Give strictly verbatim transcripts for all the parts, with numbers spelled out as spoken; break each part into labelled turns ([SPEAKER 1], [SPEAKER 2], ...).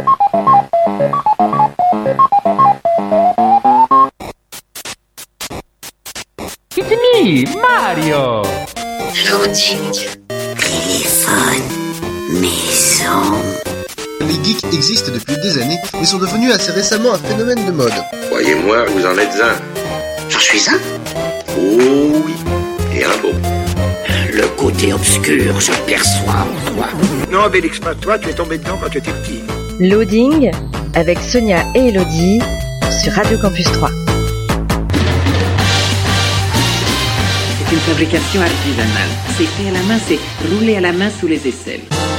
[SPEAKER 1] It's me, Mario.
[SPEAKER 2] Loading, téléphone, maison.
[SPEAKER 3] Les geeks existent depuis des années, mais sont devenus assez récemment un phénomène de mode.
[SPEAKER 4] Croyez-moi, vous en êtes un.
[SPEAKER 2] J'en suis un.
[SPEAKER 4] Oh oui, et un beau.
[SPEAKER 2] Le côté obscur, je le perçois en toi.
[SPEAKER 5] Non, Bélix, pas toi, tu es tombé dedans quand tu étais petit.
[SPEAKER 6] Loading avec Sonia et Elodie sur Radio Campus trois.
[SPEAKER 7] C'est une fabrication artisanale. C'est fait à la main, c'est roulé à la main sous les aisselles.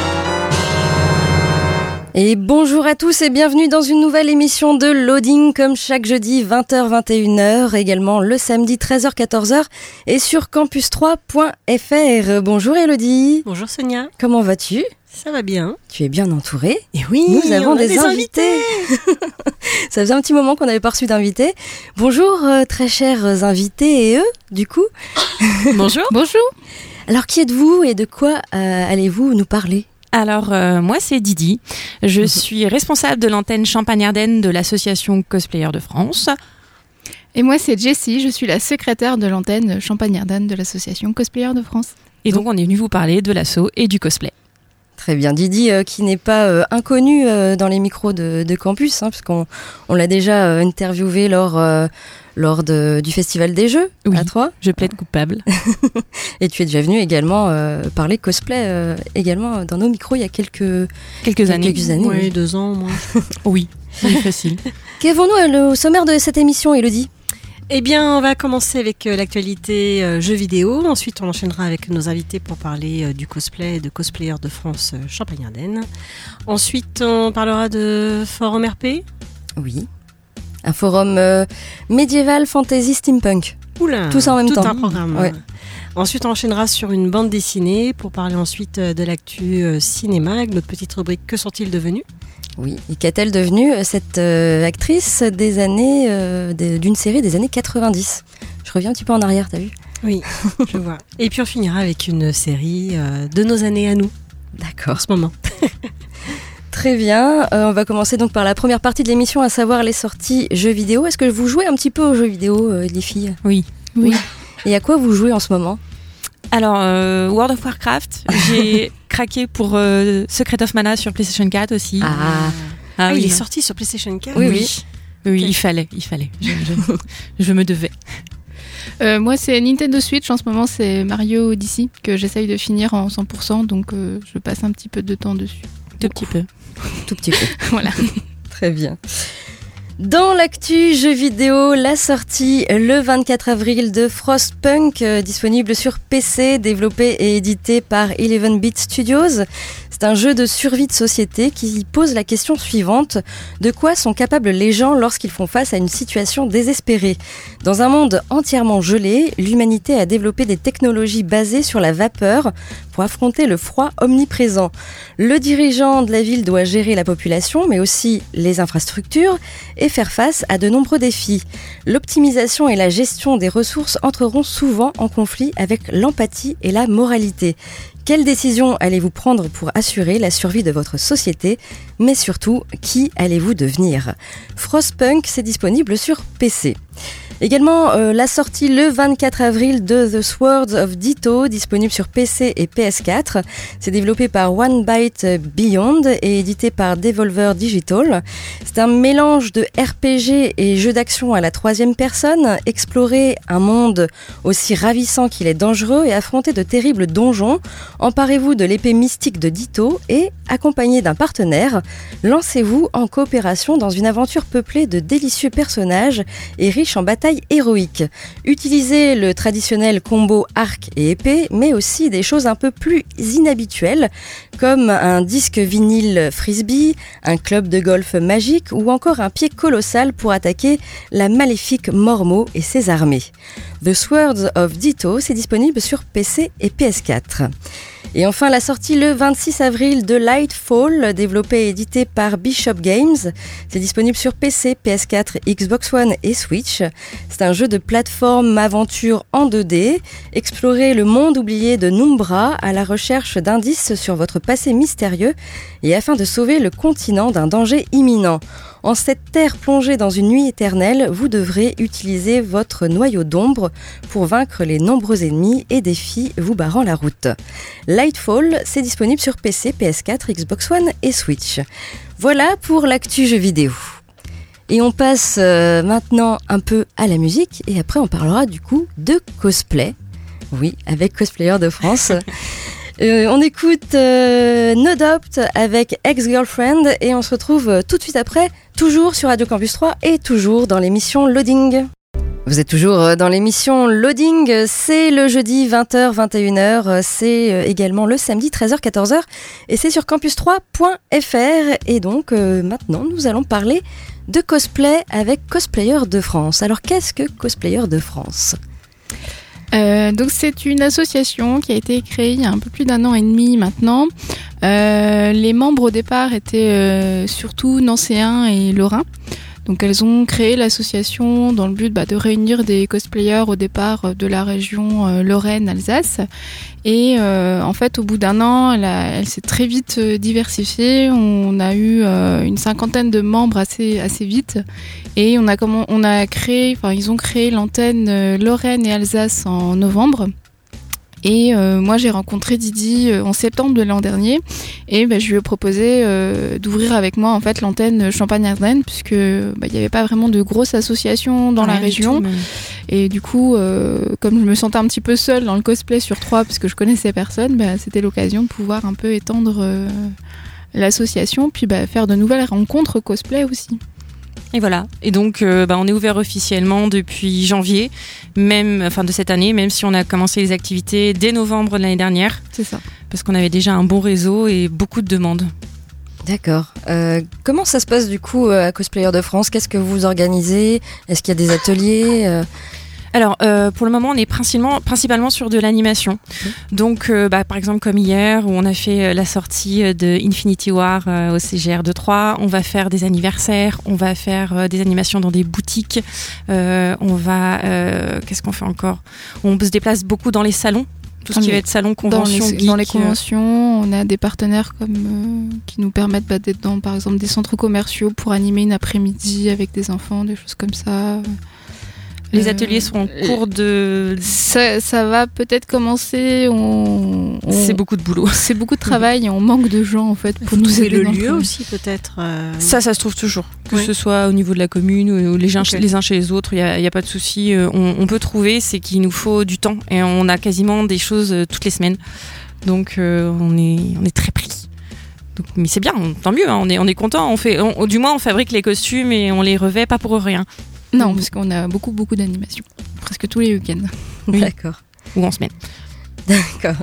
[SPEAKER 8] Et bonjour à tous et bienvenue dans une nouvelle émission de Loading comme chaque jeudi vingt heures vingt et une heures, également le samedi treize heures quatorze heures et sur campus trois point f r. Bonjour Elodie.
[SPEAKER 9] Bonjour Sonia.
[SPEAKER 8] Comment vas-tu ?
[SPEAKER 9] Ça va bien.
[SPEAKER 8] Tu es bien entourée.
[SPEAKER 9] Et oui,
[SPEAKER 8] nous avons des,
[SPEAKER 9] des
[SPEAKER 8] invités. invités. Ça faisait un petit moment qu'on n'avait pas reçu d'invités. Bonjour euh, très chers invités et eux, du coup.
[SPEAKER 10] Bonjour.
[SPEAKER 8] Bonjour. Alors qui êtes-vous et de quoi euh, allez-vous nous parler ?
[SPEAKER 10] Alors, euh, moi, c'est Didi. Je mmh. suis responsable de l'antenne Champagne-Ardenne de l'association Cosplayers de France.
[SPEAKER 11] Et moi, c'est Jessie. Je suis la secrétaire de l'antenne Champagne-Ardenne de l'association Cosplayers de France.
[SPEAKER 10] Et donc, on est venu vous parler de l'asso et du cosplay.
[SPEAKER 8] Très bien. Didi, euh, qui n'est pas euh, inconnu euh, dans les micros de, de campus, hein, parce qu'on on l'a déjà euh, interviewé lors... Euh, lors de, du Festival des Jeux,
[SPEAKER 10] oui,
[SPEAKER 8] à Troyes.
[SPEAKER 10] Je plaide coupable.
[SPEAKER 8] Et tu es déjà venu également euh, parler cosplay, euh, également dans nos micros il y a quelques,
[SPEAKER 10] quelques années.
[SPEAKER 8] Quelques années
[SPEAKER 9] oui,
[SPEAKER 8] oui,
[SPEAKER 9] deux ans au moins.
[SPEAKER 10] Oui, c'est facile.
[SPEAKER 8] Qu'avons-nous au sommaire de cette émission, Elodie ?
[SPEAKER 9] Eh bien, on va commencer avec euh, l'actualité euh, jeux vidéo. Ensuite, on enchaînera avec nos invités pour parler euh, du cosplay et de Cosplayers de France euh, Champagne-Ardenne. Ensuite, on parlera de Forum R P.
[SPEAKER 8] Oui. Un forum euh, médiéval, fantasy, steampunk.
[SPEAKER 9] Oula,
[SPEAKER 8] tout ça en même
[SPEAKER 9] tout
[SPEAKER 8] temps.
[SPEAKER 9] Tout un programme.
[SPEAKER 8] Ouais.
[SPEAKER 9] Ensuite, on enchaînera sur une bande dessinée pour parler ensuite de l'actu euh, cinéma, avec notre petite rubrique « Que sont-ils devenus ?»
[SPEAKER 8] Oui, et qu'est-elle devenue cette euh, actrice des années, euh, de, d'une série des années quatre-vingt-dix ? Je reviens un petit peu en arrière, t'as vu ?
[SPEAKER 9] Oui, je vois. Et puis on finira avec une série euh, de nos années à nous.
[SPEAKER 8] D'accord.
[SPEAKER 9] En ce moment.
[SPEAKER 8] Très bien, euh, on va commencer donc par la première partie de l'émission, à savoir les sorties jeux vidéo. Est-ce que vous jouez un petit peu aux jeux vidéo, euh, les filles ?
[SPEAKER 10] Oui.
[SPEAKER 8] Oui. Oui. Et à quoi vous jouez en ce moment ?
[SPEAKER 10] Alors, euh, World of Warcraft, j'ai craqué pour euh, Secret of Mana sur PlayStation quatre aussi.
[SPEAKER 8] Ah,
[SPEAKER 9] ah, ah
[SPEAKER 10] oui,
[SPEAKER 9] il est sorti sur PlayStation quatre ?
[SPEAKER 10] Oui, oui. Oui, oui okay. il fallait, il fallait. Je, je, je me devais.
[SPEAKER 11] Euh, moi, c'est Nintendo Switch. En ce moment, c'est Mario Odyssey que j'essaye de finir en cent pour cent, donc euh, je passe un petit peu de temps dessus.
[SPEAKER 10] Tout petit peu.
[SPEAKER 8] Tout petit peu.
[SPEAKER 11] Voilà.
[SPEAKER 8] Très bien. Dans l'actu jeux vidéo, la sortie le vingt-quatre avril de Frostpunk, euh, disponible sur P C, développé et édité par eleven bit Studios. C'est un jeu de survie de société qui pose la question suivante: de quoi sont capables les gens lorsqu'ils font face à une situation désespérée ? Dans un monde entièrement gelé, l'humanité a développé des technologies basées sur la vapeur pour affronter le froid omniprésent. Le dirigeant de la ville doit gérer la population, mais aussi les infrastructures, et faire face à de nombreux défis. L'optimisation et la gestion des ressources entreront souvent en conflit avec l'empathie et la moralité. Quelles décisions allez-vous prendre pour assurer la survie de votre société ? Mais surtout, qui allez-vous devenir ? Frostpunk, c'est disponible sur P C. Également, euh, la sortie le vingt-quatre avril de The Swords of Ditto, disponible sur P C et P S quatre. C'est développé par One Byte Beyond et édité par Devolver Digital. C'est un mélange de R P G et jeu d'action à la troisième personne. Explorer un monde aussi ravissant qu'il est dangereux et affronter de terribles donjons. Emparez-vous de l'épée mystique de Ditto et, accompagné d'un partenaire, lancez-vous en coopération dans une aventure peuplée de délicieux personnages et riche en batailles héroïque. Utilisez le traditionnel combo arc et épée, mais aussi des choses un peu plus inhabituelles, comme un disque vinyle frisbee, un club de golf magique ou encore un pied colossal pour attaquer la maléfique Mormo et ses armées. The Swords of Ditto, c'est disponible sur P C et P S quatre. Et enfin, la sortie le vingt-six avril de Lightfall, développé et édité par Bishop Games. C'est disponible sur P C, P S quatre, Xbox One et Switch. C'est un jeu de plateforme aventure en deux D. Explorez le monde oublié de Numbra à la recherche d'indices sur votre passé mystérieux et afin de sauver le continent d'un danger imminent. En cette terre plongée dans une nuit éternelle, vous devrez utiliser votre noyau d'ombre pour vaincre les nombreux ennemis et défis vous barrant la route. Lightfall, c'est disponible sur P C, P S quatre, Xbox One et Switch. Voilà pour l'actu jeux vidéo. Et on passe euh, maintenant un peu à la musique et après on parlera du coup de cosplay. Oui, avec Cosplayers de France. Euh, on écoute euh, No Doubt avec Ex-Girlfriend et on se retrouve euh, tout de suite après, toujours sur Radio Campus trois et toujours dans l'émission Loading. Vous êtes toujours euh, dans l'émission Loading, c'est le jeudi vingt heures vingt et une heures, c'est euh, également le samedi treize heures quatorze heures et c'est sur campus trois point f r et donc euh, maintenant nous allons parler de cosplay avec Cosplayers de France. Alors qu'est-ce que Cosplayers de France ?
[SPEAKER 11] Euh, donc c'est une association qui a été créée il y a un peu plus d'un an et demi maintenant. Euh, les membres au départ étaient euh, surtout nancéens et lorrains. Donc elles ont créé l'association dans le but bah, de réunir des cosplayers au départ de la région euh, Lorraine-Alsace. Et euh, en fait, au bout d'un an, elle, a, elle s'est très vite diversifiée. On a eu euh, une cinquantaine de membres assez assez vite, et on a comment on a créé, enfin ils ont créé l'antenne euh, Lorraine et Alsace en novembre. Et euh, moi, j'ai rencontré Didi euh, en septembre de l'an dernier, et bah, je lui ai proposé euh, d'ouvrir avec moi en fait l'antenne Champagne-Ardenne, puisque bah, il n'y avait pas vraiment de grosses associations dans
[SPEAKER 10] Rien
[SPEAKER 11] la région.
[SPEAKER 10] tout,
[SPEAKER 11] et du coup, euh, comme je me sentais un petit peu seule dans le cosplay sur trois, parce que je connaissais personne, bah, c'était l'occasion de pouvoir un peu étendre euh, l'association, puis bah, faire de nouvelles rencontres cosplay aussi.
[SPEAKER 10] Et voilà. Et donc, euh, bah, on est ouvert officiellement depuis janvier, même, enfin de cette année, même si on a commencé les activités dès novembre de l'année dernière.
[SPEAKER 11] C'est ça.
[SPEAKER 10] Parce qu'on avait déjà un bon réseau et beaucoup de demandes.
[SPEAKER 8] D'accord. Euh, comment ça se passe du coup à Cosplayers de France ? Qu'est-ce que vous organisez ? Est-ce qu'il y a des ateliers ? euh...
[SPEAKER 10] Alors, euh, pour le moment, on est principalement, principalement sur de l'animation. Mmh. Donc, euh, bah, par exemple, comme hier, où on a fait la sortie de Infinity War euh, au C G R de Troyes, on va faire des anniversaires, on va faire euh, des animations dans des boutiques, euh, on va... Euh, qu'est-ce qu'on fait encore ? On se déplace beaucoup dans les salons. Tout ce qui va être salon, convention,
[SPEAKER 11] dans les,
[SPEAKER 10] geek.
[SPEAKER 11] Dans les conventions, on a des partenaires comme, euh, qui nous permettent bah, d'être dans, par exemple, des centres commerciaux pour animer une après-midi avec des enfants, des choses comme ça.
[SPEAKER 10] Les ateliers sont en cours de...
[SPEAKER 11] Ça, ça va peut-être commencer. On, on...
[SPEAKER 10] C'est beaucoup de boulot.
[SPEAKER 11] C'est beaucoup de travail et on manque de gens en fait pour nous aider.
[SPEAKER 9] Le lieu aussi peut-être. Euh...
[SPEAKER 10] Ça, ça se trouve toujours. Que
[SPEAKER 9] oui.
[SPEAKER 10] ce soit au niveau de la commune ou les uns, okay. les uns chez les autres, il n'y a, y a pas de souci. On, on peut trouver, c'est qu'il nous faut du temps et on a quasiment des choses toutes les semaines. Donc euh, on, est, on est très pris. Donc, mais c'est bien, tant mieux, hein, on est, on est content. On fait, on, du moins, on fabrique les costumes et on les revêt pas pour rien.
[SPEAKER 11] Non, parce qu'on a beaucoup, beaucoup d'animations. Presque tous les week-ends.
[SPEAKER 8] Oui. D'accord.
[SPEAKER 10] Ou en semaine.
[SPEAKER 8] D'accord.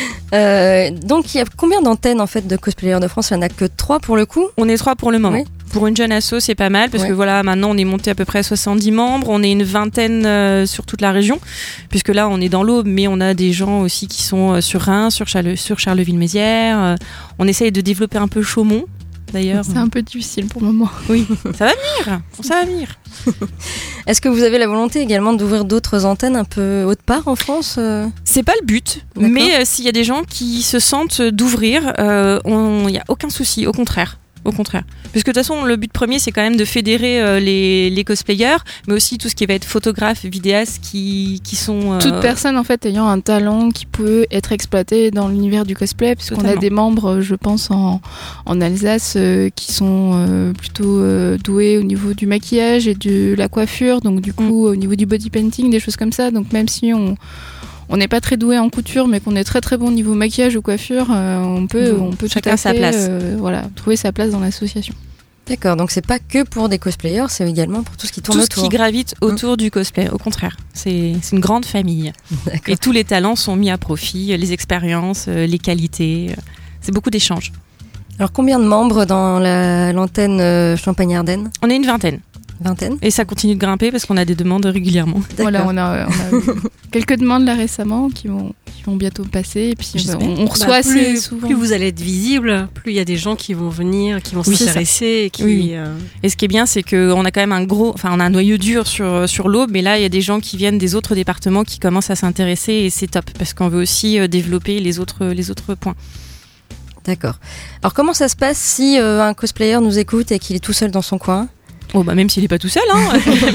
[SPEAKER 8] Euh, donc, il y a combien d'antennes en fait de Cosplayers de France ? Il n'y en a que trois pour le coup ?
[SPEAKER 10] On est trois pour le moment. Oui. Pour une jeune asso, c'est pas mal parce
[SPEAKER 8] ouais.
[SPEAKER 10] que voilà, maintenant on est monté à peu près à soixante-dix membres. On est une vingtaine euh, sur toute la région, puisque là on est dans l'Aube, mais on a des gens aussi qui sont euh, sur Reims, sur, Charle- sur Charleville-Mézières. Euh, on essaye de développer un peu Chaumont. D'ailleurs.
[SPEAKER 11] C'est un peu difficile pour le moment.
[SPEAKER 10] Oui, ça va venir. Ça va venir.
[SPEAKER 8] Est-ce que vous avez la volonté également d'ouvrir d'autres antennes un peu autre part en France ?
[SPEAKER 10] C'est pas le but, D'accord. mais euh, s'il y a des gens qui se sentent d'ouvrir, il euh, n'y a aucun souci, au contraire. Au contraire. Parce que de toute façon, le but premier, c'est quand même de fédérer euh, les, les cosplayers, mais aussi tout ce qui va être photographe, vidéaste, qui, qui sont... Euh...
[SPEAKER 11] Toute personne, en fait, ayant un talent qui peut être exploité dans l'univers du cosplay, puisqu'on Totalement. a des membres, je pense, en, en Alsace, euh, qui sont euh, plutôt euh, doués au niveau du maquillage et de la coiffure, donc du coup, mm. au niveau du body painting, des choses comme ça. Donc même si on... on n'est pas très doué en couture, mais qu'on est très très bon au niveau maquillage ou coiffure, euh, on peut, mmh. on peut
[SPEAKER 10] Chacun
[SPEAKER 11] tout à fait,
[SPEAKER 10] sa place.
[SPEAKER 11] Euh, voilà, trouver sa place dans l'association.
[SPEAKER 8] D'accord, donc c'est pas que pour des cosplayers, c'est également pour tout ce qui tourne
[SPEAKER 10] tout
[SPEAKER 8] autour.
[SPEAKER 10] Tout ce qui gravite autour mmh. du cosplay, au contraire. C'est, c'est une grande famille. D'accord. Et tous les talents sont mis à profit, les expériences, les qualités. C'est beaucoup d'échanges.
[SPEAKER 8] Alors combien de membres dans la, l'antenne Champagne-Ardenne ?
[SPEAKER 10] On est une vingtaine.
[SPEAKER 8] Vingtaine.
[SPEAKER 10] Et ça continue de grimper parce qu'on a des demandes régulièrement.
[SPEAKER 11] Voilà, on a, on a eu quelques demandes là récemment qui vont, qui vont bientôt passer. Et puis bah, on, on reçoit
[SPEAKER 9] bah,
[SPEAKER 11] assez
[SPEAKER 9] plus,
[SPEAKER 11] souvent.
[SPEAKER 9] Plus vous allez être visible, plus il y a des gens qui vont venir, qui vont
[SPEAKER 10] oui,
[SPEAKER 9] s'intéresser. Et, qui,
[SPEAKER 10] oui.
[SPEAKER 9] euh...
[SPEAKER 10] et ce qui est bien, c'est qu'on a quand même un gros, enfin on a un noyau dur sur, sur l'Aube, mais là il y a des gens qui viennent des autres départements qui commencent à s'intéresser et c'est top parce qu'on veut aussi euh, développer les autres, les autres points.
[SPEAKER 8] D'accord. Alors comment ça se passe si euh, un cosplayer nous écoute et qu'il est tout seul dans son coin ?
[SPEAKER 10] Oh bah même s'il n'est pas tout seul, hein.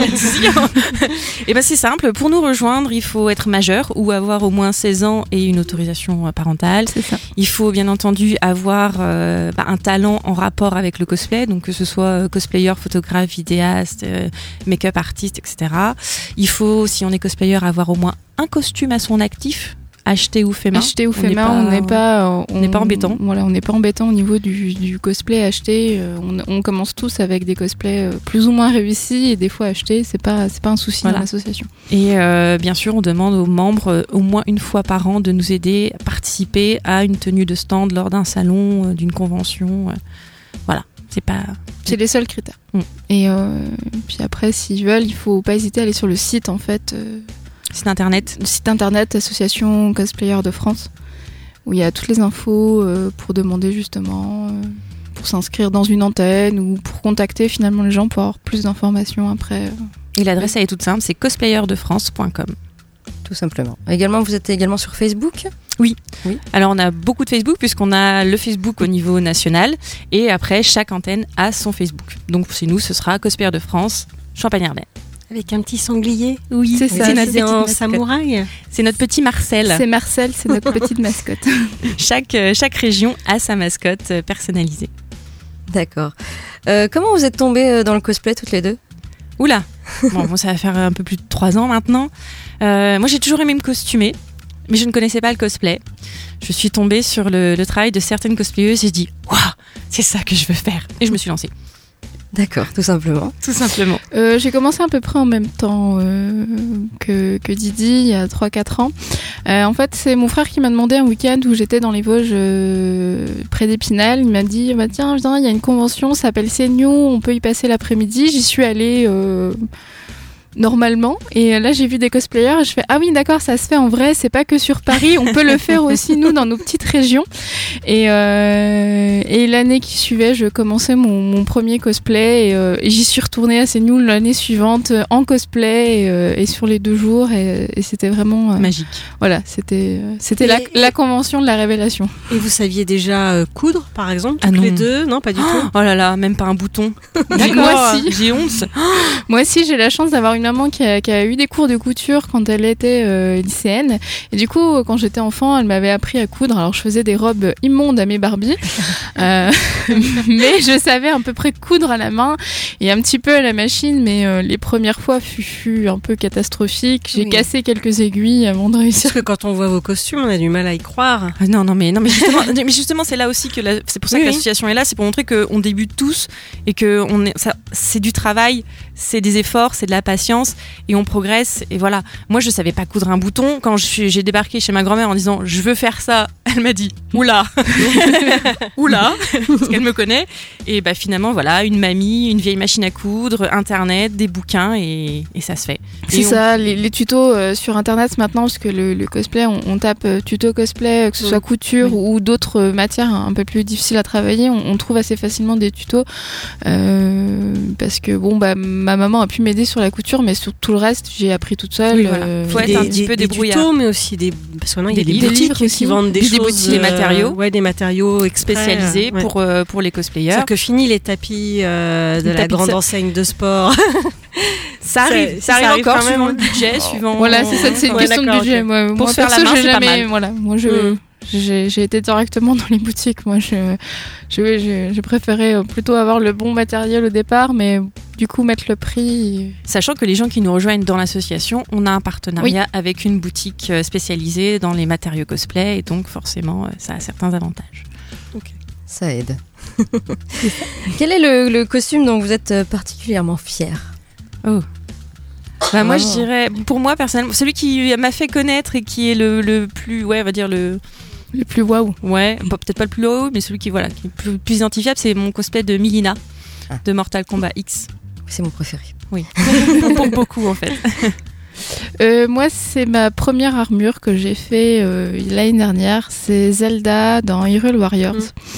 [SPEAKER 10] Et ben c'est simple, pour nous rejoindre, il faut être majeur ou avoir au moins seize ans et une autorisation parentale.
[SPEAKER 11] C'est ça.
[SPEAKER 10] Il faut bien entendu avoir euh, bah, un talent en rapport avec le cosplay, donc que ce soit cosplayer, photographe, vidéaste, euh, make-up artiste, et cetera. Il faut, si on est cosplayer, avoir au moins un costume à son actif. Acheté ou fait main.
[SPEAKER 11] Acheté ou fait main, on n'est pas,
[SPEAKER 10] on n'est pas embêtant.
[SPEAKER 11] Voilà, on n'est pas embêtant au niveau du, du cosplay acheté. On, on commence tous avec des cosplays plus ou moins réussis et des fois achetés, c'est pas, c'est pas un souci
[SPEAKER 10] voilà.
[SPEAKER 11] dans l'association.
[SPEAKER 10] Et euh, bien sûr, on demande aux membres euh, au moins une fois par an de nous aider à participer à une tenue de stand lors d'un salon, euh, d'une convention. Euh, voilà, c'est pas.
[SPEAKER 11] C'est les seuls critères.
[SPEAKER 10] Mm.
[SPEAKER 11] Et euh, puis après, s'ils veulent, il faut pas hésiter à aller sur le site en fait. Euh,
[SPEAKER 10] Site internet.
[SPEAKER 11] Le site internet Association Cosplayer de France, où il y a toutes les infos euh, pour demander justement, euh, pour s'inscrire dans une antenne ou pour contacter finalement les gens pour avoir plus d'informations après.
[SPEAKER 10] Et l'adresse elle est toute simple, c'est cosplayer de france point com.
[SPEAKER 8] Tout simplement. Également, vous êtes également sur Facebook ?
[SPEAKER 10] Oui.
[SPEAKER 8] oui.
[SPEAKER 10] Alors on a beaucoup de Facebook puisqu'on a le Facebook au niveau national et après chaque antenne a son Facebook. Donc chez nous ce sera Cosplayer de France, Champagne-Ardenne.
[SPEAKER 9] Avec un petit sanglier.
[SPEAKER 10] Oui,
[SPEAKER 11] c'est ça.
[SPEAKER 9] C'est un samouraï.
[SPEAKER 10] C'est notre petit Marcel.
[SPEAKER 11] C'est Marcel, c'est notre petite mascotte.
[SPEAKER 10] chaque, chaque région a sa mascotte personnalisée.
[SPEAKER 8] D'accord. Euh, comment vous êtes tombées dans le cosplay toutes les deux ?
[SPEAKER 10] Oula, bon, bon, ça va faire un peu plus de trois ans maintenant. Euh, moi, j'ai toujours aimé me costumer, mais je ne connaissais pas le cosplay. Je suis tombée sur le, le travail de certaines cosplayeuses et j'ai dit « Waouh, c'est ça que je veux faire !» Et je me suis lancée.
[SPEAKER 8] D'accord, tout simplement.
[SPEAKER 10] Tout simplement.
[SPEAKER 11] Euh, j'ai commencé à peu près en même temps euh, que, que Didi, il y a trois quatre ans. Euh, en fait, c'est mon frère qui m'a demandé un week-end où j'étais dans les Vosges, euh, près d'Épinal. Il m'a dit bah, « Tiens, viens, il y a une convention, ça s'appelle Seigno, on peut y passer l'après-midi. » J'y suis allée... Euh, normalement, et là j'ai vu des cosplayers et je fais ah oui d'accord, ça se fait en vrai, c'est pas que sur Paris, on peut le faire aussi nous dans nos petites régions. Et, euh, et l'année qui suivait, je commençais mon, mon premier cosplay et, euh, et j'y suis retournée à Seigno l'année suivante en cosplay et, euh, et sur les deux jours et, et c'était vraiment euh,
[SPEAKER 10] magique.
[SPEAKER 11] Voilà, c'était c'était la, la convention de la révélation.
[SPEAKER 9] Et vous saviez déjà euh, coudre par exemple toutes
[SPEAKER 10] ah non.
[SPEAKER 9] les deux? Non, pas du
[SPEAKER 10] oh,
[SPEAKER 9] tout.
[SPEAKER 10] Oh là là, même pas un bouton.
[SPEAKER 11] D'accord. Moi aussi.
[SPEAKER 10] J'ai honte.
[SPEAKER 11] Moi aussi, j'ai la chance d'avoir une maman qui a, qui a eu des cours de couture quand elle était euh, lycéenne. Et du coup, quand j'étais enfant, elle m'avait appris à coudre. Alors, je faisais des robes immondes à mes Barbies. euh, mais je savais à peu près coudre à la main et un petit peu à la machine. Mais euh, les premières fois fut, fut un peu catastrophique. J'ai oui. cassé quelques aiguilles avant de réussir.
[SPEAKER 9] Parce que quand on voit vos costumes, on a du mal à y croire.
[SPEAKER 10] Ah non, non, mais, non, mais justement, mais justement c'est là aussi que la, c'est pour ça oui, que l'association oui. est là. C'est pour montrer qu'on débute tous et que on est, ça, c'est du travail, c'est des efforts, c'est de la patience. Et on progresse et voilà. Moi je savais pas coudre un bouton. Quand je suis, j'ai débarqué chez ma grand-mère en disant je veux faire ça, elle m'a dit oula oula parce qu'elle me connaît et bah finalement voilà, une mamie, une vieille machine à coudre, internet, des bouquins et, et ça se fait.
[SPEAKER 11] C'est
[SPEAKER 10] et
[SPEAKER 11] ça,
[SPEAKER 10] on...
[SPEAKER 11] les, les tutos euh, sur internet maintenant parce que le, le cosplay on, on tape euh, tuto cosplay, que ce soit couture oui. ou d'autres euh, matières un peu plus difficiles à travailler, on, on trouve assez facilement des tutos euh, parce que bon bah ma maman a pu m'aider sur la couture mais sur tout le reste j'ai appris toute seule.
[SPEAKER 10] Oui, voilà.
[SPEAKER 11] euh,
[SPEAKER 10] Faut être
[SPEAKER 9] des,
[SPEAKER 10] un petit
[SPEAKER 9] des,
[SPEAKER 10] peu
[SPEAKER 9] des
[SPEAKER 10] débrouillard.
[SPEAKER 9] tutos, mais aussi des parce que maintenant il y a des,
[SPEAKER 11] des
[SPEAKER 9] boutiques
[SPEAKER 11] aussi,
[SPEAKER 9] qui vendent des,
[SPEAKER 10] des
[SPEAKER 9] choses,
[SPEAKER 10] boutiques, des matériaux,
[SPEAKER 9] euh, ouais, des matériaux exprès,
[SPEAKER 10] spécialisés
[SPEAKER 9] ouais.
[SPEAKER 10] pour euh, pour les cosplayers.
[SPEAKER 9] C'est que fini les tapis euh, de
[SPEAKER 10] les
[SPEAKER 9] la
[SPEAKER 10] tapis
[SPEAKER 9] grande
[SPEAKER 10] de...
[SPEAKER 9] enseigne de sport.
[SPEAKER 10] ça arrive, ça, ça arrive, arrive encore suivant le budget, suivant.
[SPEAKER 11] Voilà, c'est ça, c'est une
[SPEAKER 10] ouais,
[SPEAKER 11] question de budget.
[SPEAKER 10] Okay.
[SPEAKER 11] Moi,
[SPEAKER 10] pour
[SPEAKER 11] moi
[SPEAKER 10] se faire
[SPEAKER 11] perso,
[SPEAKER 10] la main,
[SPEAKER 11] j'ai
[SPEAKER 10] c'est
[SPEAKER 11] jamais,
[SPEAKER 10] pas mal.
[SPEAKER 11] voilà, moi je. Mm. J'ai, j'ai été directement dans les boutiques. Moi, je, je, je, je préférais plutôt avoir le bon matériel au départ, mais du coup mettre le prix.
[SPEAKER 10] Sachant que les gens qui nous rejoignent dans l'association, on a un partenariat oui. avec une boutique spécialisée dans les matériaux cosplay, et donc forcément, ça a certains avantages.
[SPEAKER 8] Okay. Ça aide. Quel est le, le costume dont vous êtes particulièrement fier ?
[SPEAKER 10] Oh. Bah moi je dirais, pour moi personnellement, celui qui m'a fait connaître et qui est le, le plus, ouais, on va dire le
[SPEAKER 11] le plus waouh.
[SPEAKER 10] Ouais, peut-être pas le plus waouh, mais celui qui voilà, qui est plus, plus identifiable, c'est mon cosplay de Milina ah. de Mortal Kombat X.
[SPEAKER 8] C'est mon préféré.
[SPEAKER 10] Oui, pour beaucoup en fait.
[SPEAKER 11] Euh, moi, c'est ma première armure que j'ai fait euh, l'année dernière. C'est Zelda dans Hyrule Warriors. Mmh.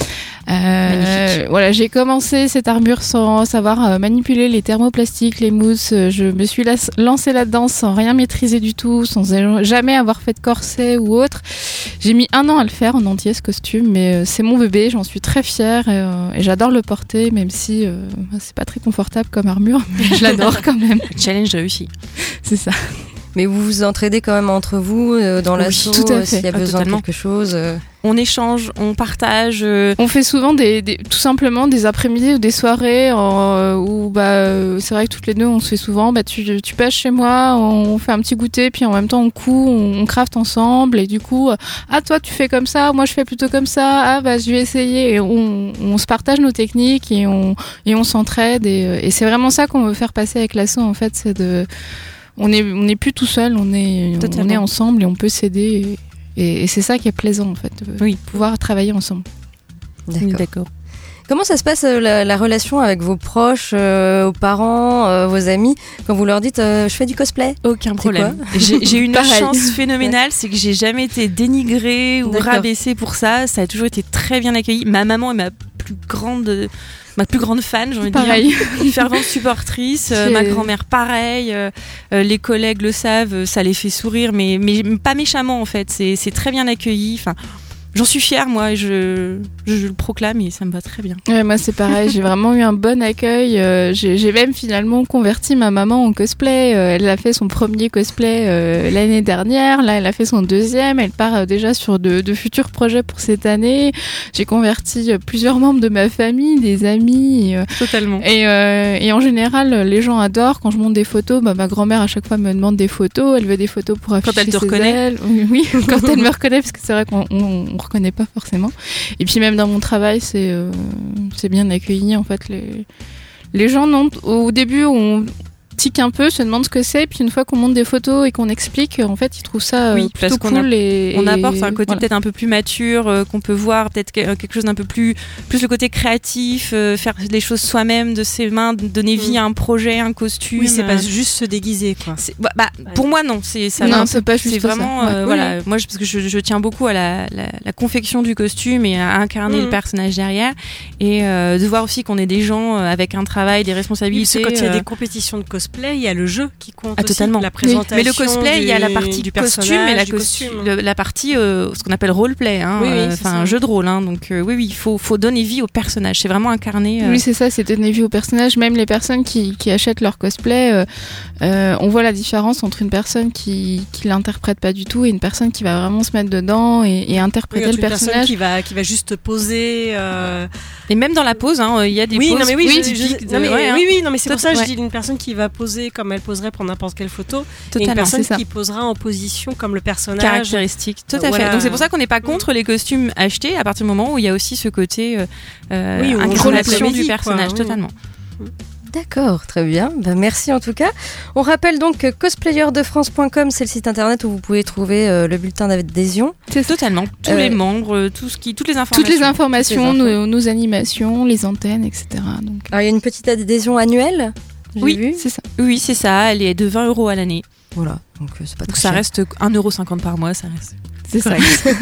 [SPEAKER 11] Euh, voilà, j'ai commencé cette armure sans savoir euh, manipuler les thermoplastiques, les mousses. Je me suis la- lancée là-dedans sans rien maîtriser du tout, sans jamais avoir fait de corset ou autre. J'ai mis un an à le faire en entier ce costume, mais euh, c'est mon bébé, j'en suis très fière et, euh, et j'adore le porter, même si euh, c'est pas très confortable comme armure, mais je l'adore quand même.
[SPEAKER 10] Challenge réussi.
[SPEAKER 11] C'est ça.
[SPEAKER 8] Mais vous vous entraidez quand même entre vous euh, dans
[SPEAKER 11] Oui,
[SPEAKER 8] l'assaut,
[SPEAKER 11] tout à fait.
[SPEAKER 8] s'il y a
[SPEAKER 10] Ah,
[SPEAKER 8] besoin
[SPEAKER 10] totalement.
[SPEAKER 8] de quelque chose. euh.
[SPEAKER 10] On échange, on partage. euh,
[SPEAKER 11] On fait souvent des, des- tout simplement des après-midi ou des soirées en- où bah, euh, c'est vrai que toutes les deux on se fait souvent, bah, tu, tu passes chez moi, on fait un petit goûter, puis en même temps on coud, on, on crafte ensemble et du coup, euh, ah toi tu fais comme ça, moi je fais plutôt comme ça, ah bah je vais essayer et on, on se partage nos techniques et on, et on s'entraide et, euh, et c'est vraiment ça qu'on veut faire passer avec l'assaut en fait, c'est de... On est, on n'est plus tout seul, on est, on est ensemble et on peut s'aider. Et, et, et c'est ça qui est plaisant, en fait, de
[SPEAKER 10] oui.
[SPEAKER 11] pouvoir travailler ensemble.
[SPEAKER 8] D'accord.
[SPEAKER 10] D'accord.
[SPEAKER 8] Comment ça se passe euh, la, la relation avec vos proches, euh, vos parents, euh, vos amis, quand vous leur dites euh, je fais du cosplay?
[SPEAKER 10] Aucun problème. J'ai, j'ai une chance phénoménale, c'est que j'ai jamais été dénigrée ou
[SPEAKER 8] D'accord.
[SPEAKER 10] rabaissée pour ça. Ça a toujours été très bien accueilli. Ma maman est ma plus grande, ma plus grande fan, j'ai envie de
[SPEAKER 11] Pareil.
[SPEAKER 10] dire. Une fervente supportrice. Euh,
[SPEAKER 11] J'ai-
[SPEAKER 10] ma grand-mère, pareil. Euh, euh, les collègues le savent, euh, ça les fait sourire, mais, mais pas méchamment en fait. C'est, c'est très bien accueilli. Enfin, j'en suis fière, moi, et je, je, je le proclame et ça me va très bien.
[SPEAKER 11] Ouais, moi c'est pareil, j'ai vraiment eu un bon accueil. Euh, j'ai, j'ai même finalement converti ma maman en cosplay. Euh, elle a fait son premier cosplay euh, l'année dernière. Là, elle a fait son deuxième. Elle part euh, déjà sur de, de futurs projets pour cette année. J'ai converti euh, plusieurs membres de ma famille, des amis. euh,
[SPEAKER 10] Totalement.
[SPEAKER 11] Et, euh, et en général, les gens adorent. Quand je monte des photos, bah, ma grand-mère à chaque fois me demande des photos. Elle veut des photos pour afficher
[SPEAKER 10] elle te
[SPEAKER 11] ses
[SPEAKER 10] reconnaît.
[SPEAKER 11] ailes. Oui, oui, quand elle me reconnaît, parce que c'est vrai qu'on on, on reconnaît pas forcément. Et puis même dans mon travail, c'est euh, c'est bien accueilli en fait. Les les gens non, au début on tique un peu, se demandent ce que c'est, puis une fois qu'on monte des photos et qu'on explique, en fait, ils trouvent ça euh,
[SPEAKER 10] Oui,
[SPEAKER 11] plutôt
[SPEAKER 10] parce qu'on
[SPEAKER 11] cool.
[SPEAKER 10] a-
[SPEAKER 11] et,
[SPEAKER 10] On apporte
[SPEAKER 11] et
[SPEAKER 10] un côté
[SPEAKER 11] voilà.
[SPEAKER 10] peut-être un peu plus mature euh, qu'on peut voir, peut-être que- quelque chose d'un peu plus, plus le côté créatif, euh, faire les choses soi-même de ses mains, donner vie à un projet, un costume.
[SPEAKER 9] Oui, c'est pas
[SPEAKER 10] euh,
[SPEAKER 9] juste se déguiser, quoi.
[SPEAKER 10] c'est- bah, bah, pour moi non, c'est ça.
[SPEAKER 11] Non,
[SPEAKER 10] va un
[SPEAKER 11] c'est
[SPEAKER 10] peu-
[SPEAKER 11] pas juste
[SPEAKER 10] c'est vraiment
[SPEAKER 11] ça.
[SPEAKER 10] euh,
[SPEAKER 11] Ouais.
[SPEAKER 10] voilà. Moi, je, parce que je, je tiens beaucoup à la, la, la confection du costume et à incarner
[SPEAKER 9] Mhm.
[SPEAKER 10] le personnage derrière, et euh, de voir aussi qu'on est des gens euh, avec un travail, des
[SPEAKER 9] Oui, parce
[SPEAKER 10] responsabilités.
[SPEAKER 9] que quand il y a
[SPEAKER 10] euh,
[SPEAKER 9] des compétitions de cosplay, il y a le jeu qui compte
[SPEAKER 10] Ah,
[SPEAKER 9] aussi,
[SPEAKER 10] totalement.
[SPEAKER 9] la présentation.
[SPEAKER 10] Mais le cosplay, il y a la
[SPEAKER 9] du-
[SPEAKER 10] partie
[SPEAKER 9] du
[SPEAKER 10] costume
[SPEAKER 9] personnage,
[SPEAKER 10] et la,
[SPEAKER 9] du
[SPEAKER 10] costume,
[SPEAKER 9] costume.
[SPEAKER 10] le- la partie euh, ce qu'on appelle roleplay, hein,
[SPEAKER 9] Oui, oui,
[SPEAKER 10] euh,
[SPEAKER 9] c'est
[SPEAKER 10] enfin
[SPEAKER 9] ça.
[SPEAKER 10] un jeu de rôle. Hein, donc euh, oui, oui, il faut, faut donner vie au personnage. C'est vraiment incarné. euh,
[SPEAKER 11] Oui, c'est ça, c'est donner vie au personnage. Même les personnes qui, qui achètent leur cosplay, euh, euh, on voit la différence entre une personne qui, qui l'interprète pas du tout et une personne qui va vraiment se mettre dedans et, et
[SPEAKER 9] Oui,
[SPEAKER 11] interpréter
[SPEAKER 9] entre
[SPEAKER 11] le
[SPEAKER 9] une personne
[SPEAKER 11] personnage.
[SPEAKER 9] qui va, qui va juste poser. euh,
[SPEAKER 10] Et même dans la pose, hein, il y a des
[SPEAKER 9] oui,
[SPEAKER 10] poses
[SPEAKER 9] non, mais oui, je-
[SPEAKER 10] typiques
[SPEAKER 9] je-
[SPEAKER 10] de-
[SPEAKER 9] non, mais,
[SPEAKER 10] ouais, hein.
[SPEAKER 9] oui, oui, non, mais c'est pour
[SPEAKER 10] Tot-
[SPEAKER 9] ça que
[SPEAKER 10] ouais.
[SPEAKER 9] je dis une personne qui va poser comme elle poserait pour n'importe quelle photo, et
[SPEAKER 10] Totalement,
[SPEAKER 9] une personne
[SPEAKER 11] c'est ça.
[SPEAKER 9] qui posera en position comme le personnage.
[SPEAKER 10] caractéristiques. Tout à
[SPEAKER 9] Voilà.
[SPEAKER 10] fait. Donc c'est pour ça qu'on n'est pas contre les costumes achetés à partir du moment où il y a aussi ce côté euh, euh,
[SPEAKER 9] Oui, où on joue la
[SPEAKER 10] incarnation
[SPEAKER 9] comédie,
[SPEAKER 10] du
[SPEAKER 9] quoi,
[SPEAKER 10] personnage.
[SPEAKER 9] oui.
[SPEAKER 10] Totalement.
[SPEAKER 8] D'accord, très bien. Ben, merci en tout cas. On rappelle donc que cosplayer de france point com, c'est le site internet où vous pouvez trouver euh, le bulletin d'adhésion.
[SPEAKER 10] C'est totalement. Tous
[SPEAKER 8] Euh,
[SPEAKER 10] les membres, euh, tout ce qui, toutes les informations.
[SPEAKER 11] Toutes les informations,
[SPEAKER 8] Toutes les infos.
[SPEAKER 11] nos, nos animations, les antennes, et cetera. Donc,
[SPEAKER 8] Alors il y a une petite adhésion annuelle. J'ai
[SPEAKER 10] Oui,
[SPEAKER 8] vu.
[SPEAKER 11] c'est ça.
[SPEAKER 10] Oui, c'est ça. Elle est de vingt euros à l'année.
[SPEAKER 8] Voilà, donc euh, c'est pas
[SPEAKER 10] Donc
[SPEAKER 8] très
[SPEAKER 10] ça
[SPEAKER 8] cher.
[SPEAKER 10] reste un euro cinquante par mois. Ça reste.
[SPEAKER 11] C'est ça.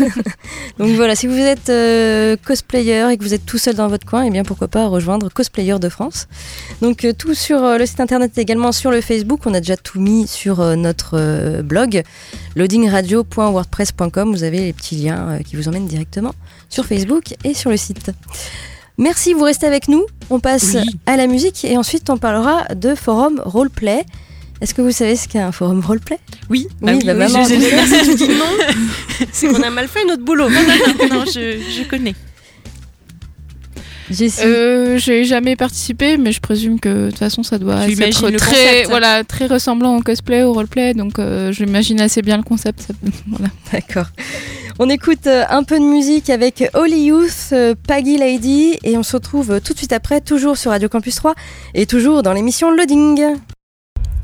[SPEAKER 8] Donc voilà, si vous êtes euh, cosplayer et que vous êtes tout seul dans votre coin, eh bien pourquoi pas rejoindre Cosplayer de France. Donc euh, tout sur euh, le site internet et également sur le Facebook. On a déjà tout mis sur euh, notre euh, blog loading radio point wordpress point com. Vous avez les petits liens euh, qui vous emmènent directement sur Facebook et sur le site. Merci, vous restez avec nous. On passe
[SPEAKER 10] Oui.
[SPEAKER 8] à la musique et ensuite on parlera de forum roleplay. Est-ce que vous savez ce qu'est un forum roleplay?
[SPEAKER 10] Oui,
[SPEAKER 8] Oui, bah, maman,
[SPEAKER 9] je,
[SPEAKER 8] en tout
[SPEAKER 9] je,
[SPEAKER 8] cas.
[SPEAKER 9] si tu dis non, c'est qu'on a mal fait notre boulot.
[SPEAKER 10] non, je, je connais.
[SPEAKER 8] Jessie.
[SPEAKER 11] Euh, j'ai jamais participé, mais je présume que de toute façon ça doit
[SPEAKER 10] Tu
[SPEAKER 11] être
[SPEAKER 10] imagines le
[SPEAKER 11] très,
[SPEAKER 10] concept.
[SPEAKER 11] voilà, très ressemblant au cosplay, au roleplay, donc euh, j'imagine assez bien le concept. Ça, voilà.
[SPEAKER 8] D'accord. On écoute euh, un peu de musique avec Holy Youth, euh, Paggy Lady, et on se retrouve euh, tout de suite après, toujours sur Radio Campus trois, et toujours dans l'émission Loading.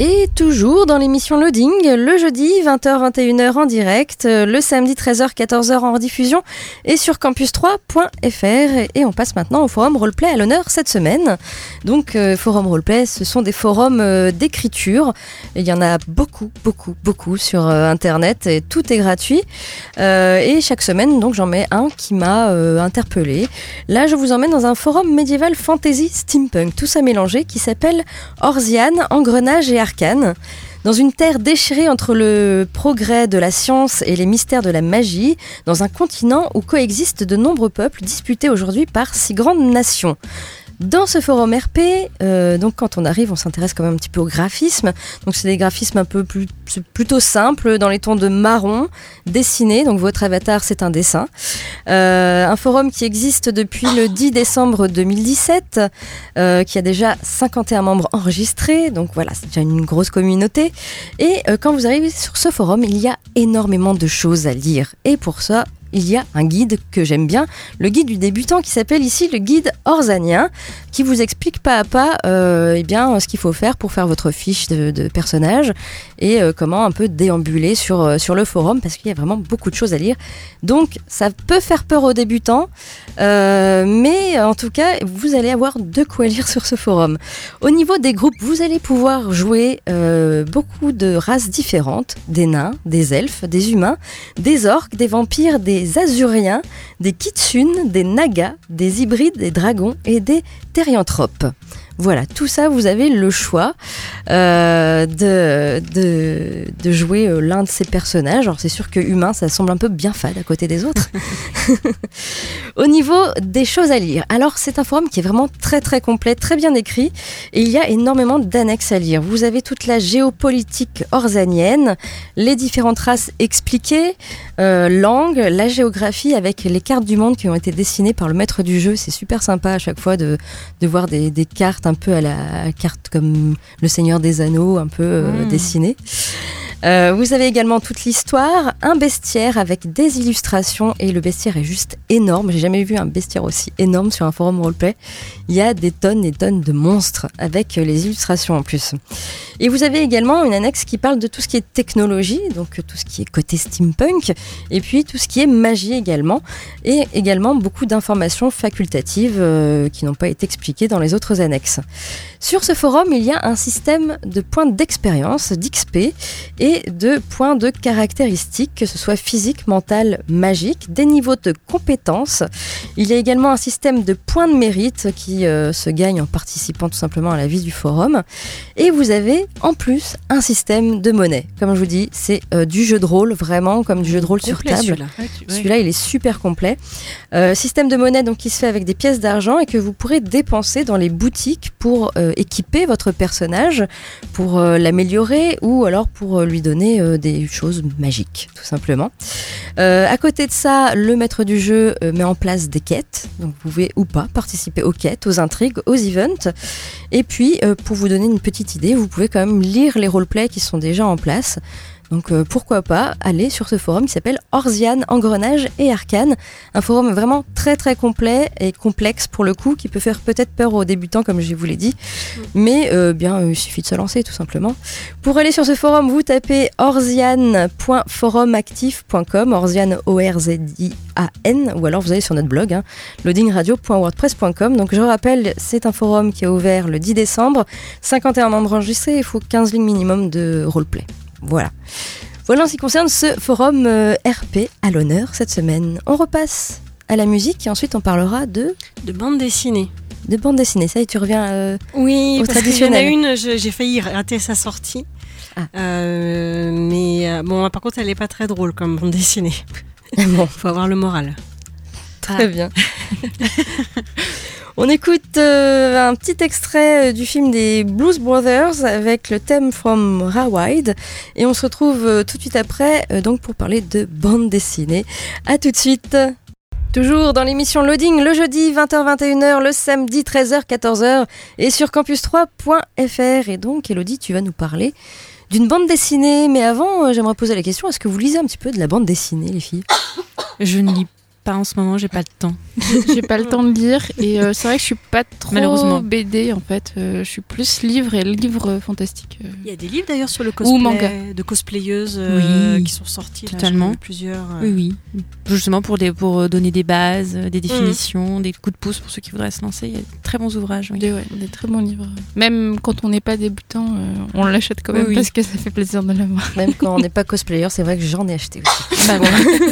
[SPEAKER 8] Et toujours dans l'émission Loading, le jeudi vingt heures vingt et une heures en direct, le samedi treize heures quatorze heures en rediffusion et sur campus trois point f r. Et on passe maintenant au forum roleplay à l'honneur cette semaine. Donc euh, forum roleplay, ce sont des forums euh, d'écriture. Il y en a beaucoup, beaucoup, beaucoup sur euh, internet et tout est gratuit. Euh, et chaque semaine, donc j'en mets un qui m'a euh, interpellé. Là, je vous emmène dans un forum médiéval fantasy steampunk, tout ça mélangé, qui s'appelle Orziane, Engrenage et Arcane. Dans une terre déchirée entre le progrès de la science et les mystères de la magie, dans un continent où coexistent de nombreux peuples disputés aujourd'hui par six grandes nations. Dans ce forum R P, euh, donc quand on arrive, on s'intéresse quand même un petit peu au graphisme. Donc c'est des graphismes un peu plus, plutôt simples, dans les tons de marron, dessinés. Donc votre avatar, c'est un dessin. Euh, un forum qui existe depuis le dix décembre deux mille dix-sept, euh, qui a déjà cinquante et un membres enregistrés. Donc voilà, c'est déjà une grosse communauté. Et euh, quand vous arrivez sur ce forum, il y a énormément de choses à lire. Et pour ça, il y a un guide que j'aime bien, le guide du débutant qui s'appelle ici le guide orzanien, qui vous explique pas à pas euh, eh bien, ce qu'il faut faire pour faire votre fiche de, de personnage et euh, comment un peu déambuler sur, euh, sur le forum, parce qu'il y a vraiment beaucoup de choses à lire. Donc ça peut faire peur aux débutants, euh, mais en tout cas vous allez avoir de quoi lire sur ce forum. Au niveau des groupes, vous allez pouvoir jouer euh, beaucoup de races différentes, des nains, des elfes, des humains, des orques, des vampires, des des Azuriens, des Kitsune, des Nagas, des hybrides, des dragons et des Therianthropes. Voilà, tout ça, vous avez le choix euh, de, de, de jouer euh, l'un de ces personnages. Alors c'est sûr que humain, ça semble un peu bien fade à côté des autres. Au niveau des choses à lire, alors c'est un forum qui est vraiment très très complet, très bien écrit, et il y a énormément d'annexes à lire. Vous avez toute la géopolitique orzanienne, les différentes races expliquées, euh, langues, la géographie avec les cartes du monde qui ont été dessinées par le maître du jeu. C'est super sympa à chaque fois de, de voir des, des cartes un peu à la carte comme le Seigneur des Anneaux, un peu euh, mmh. dessinées. Euh, vous avez également toute l'histoire, un bestiaire avec des illustrations, et le bestiaire est juste énorme. J'ai jamais vu un bestiaire aussi énorme sur un forum roleplay. Il y a des tonnes et tonnes de monstres avec les illustrations en plus. Et vous avez également une annexe qui parle de tout ce qui est technologie, donc tout ce qui est côté steampunk, et puis tout ce qui est magie également, et également beaucoup d'informations facultatives euh, qui n'ont pas été expliquées dans les autres annexes. Sur ce forum, il y a un système de points d'expérience, d'X P, et de points de caractéristiques, que ce soit physique, mental, magique, des niveaux de compétences. Il y a également un système de points de mérite qui euh, se gagne en participant tout simplement à la vie du forum. Et vous avez en plus un système de monnaie. Comme je vous dis, c'est euh, du jeu de rôle, vraiment comme du jeu de rôle complet, sur table. Celui-là, ouais, tu... celui-là il est super complet. Euh, système de monnaie donc qui se fait avec des pièces d'argent et que vous pourrez dépenser dans les boutiques pour euh, équiper votre personnage, pour euh, l'améliorer ou alors pour euh, lui donner euh, des choses magiques, tout simplement. Euh, à côté de ça, le maître du jeu euh, met en place des quêtes, donc vous pouvez ou pas participer aux quêtes, aux intrigues, aux events. Et puis, euh, pour vous donner une petite idée, vous pouvez quand même lire les roleplays qui sont déjà en place. Donc euh, pourquoi pas aller sur ce forum qui s'appelle Orziane, Engrenage et Arcane. Un forum vraiment très très complet et complexe pour le coup, qui peut faire peut-être peur aux débutants comme je vous l'ai dit. Mais euh, bien euh, il suffit de se lancer tout simplement. Pour aller sur ce forum, vous tapez orziane point forum actif point com, Orziane O R Z I A N, ou alors vous allez sur notre blog, hein, loading radio point wordpress point com. Donc je rappelle, c'est un forum qui est ouvert le dix décembre, cinquante et un membres enregistrés, il faut quinze lignes minimum de roleplay. Voilà. Voilà en ce qui concerne ce forum euh, R P à l'honneur cette semaine. On repasse à la musique et ensuite on parlera de...
[SPEAKER 9] De bande dessinée.
[SPEAKER 8] De bande dessinée, ça y est, tu reviens euh,
[SPEAKER 9] oui,
[SPEAKER 8] au
[SPEAKER 9] parce
[SPEAKER 8] traditionnel.
[SPEAKER 9] qu'il y en a une, je, j'ai failli rater sa sortie. Ah. Euh, mais euh, bon, par contre, elle n'est pas très drôle comme bande dessinée. Bon. Faut avoir le moral.
[SPEAKER 8] Très ah. bien. On écoute euh, un petit extrait du film des Blues Brothers avec le thème From Rawhide et on se retrouve euh, tout de suite après euh, donc pour parler de bande dessinée. À tout de suite. Toujours dans l'émission Loading, le jeudi vingt heures vingt et une heures, le samedi treize heures quatorze heures et sur campus trois point f r. Et donc Elodie, tu vas nous parler d'une bande dessinée. Mais avant, euh, j'aimerais poser la question, est-ce que vous lisez un petit peu de la bande dessinée, les filles ?
[SPEAKER 10] Je ne lis Pas en ce moment, j'ai pas le temps.
[SPEAKER 11] J'ai pas le temps de lire et euh, c'est vrai que je suis pas trop
[SPEAKER 10] Malheureusement.
[SPEAKER 11] B D en fait. Euh, je suis plus livre et livre fantastique. Euh.
[SPEAKER 9] Il y a des livres d'ailleurs sur le cosplay,
[SPEAKER 11] Ou manga.
[SPEAKER 9] de cosplayeuses euh,
[SPEAKER 10] Oui,
[SPEAKER 9] qui sont sortis. Là,
[SPEAKER 10] totalement.
[SPEAKER 9] j'en ai vu plusieurs. euh.
[SPEAKER 10] Oui, oui. Justement pour, des, pour donner des bases, des définitions, mmh. des coups de pouce pour ceux qui voudraient se lancer. Il y a de très bons ouvrages. Oui.
[SPEAKER 11] Des, ouais, des très bons livres. Même quand on n'est pas débutant, euh, on l'achète quand même
[SPEAKER 10] oui, oui.
[SPEAKER 11] parce que ça fait plaisir de l'avoir.
[SPEAKER 8] Même quand on n'est pas cosplayer, c'est vrai que j'en ai acheté aussi. Bah bon.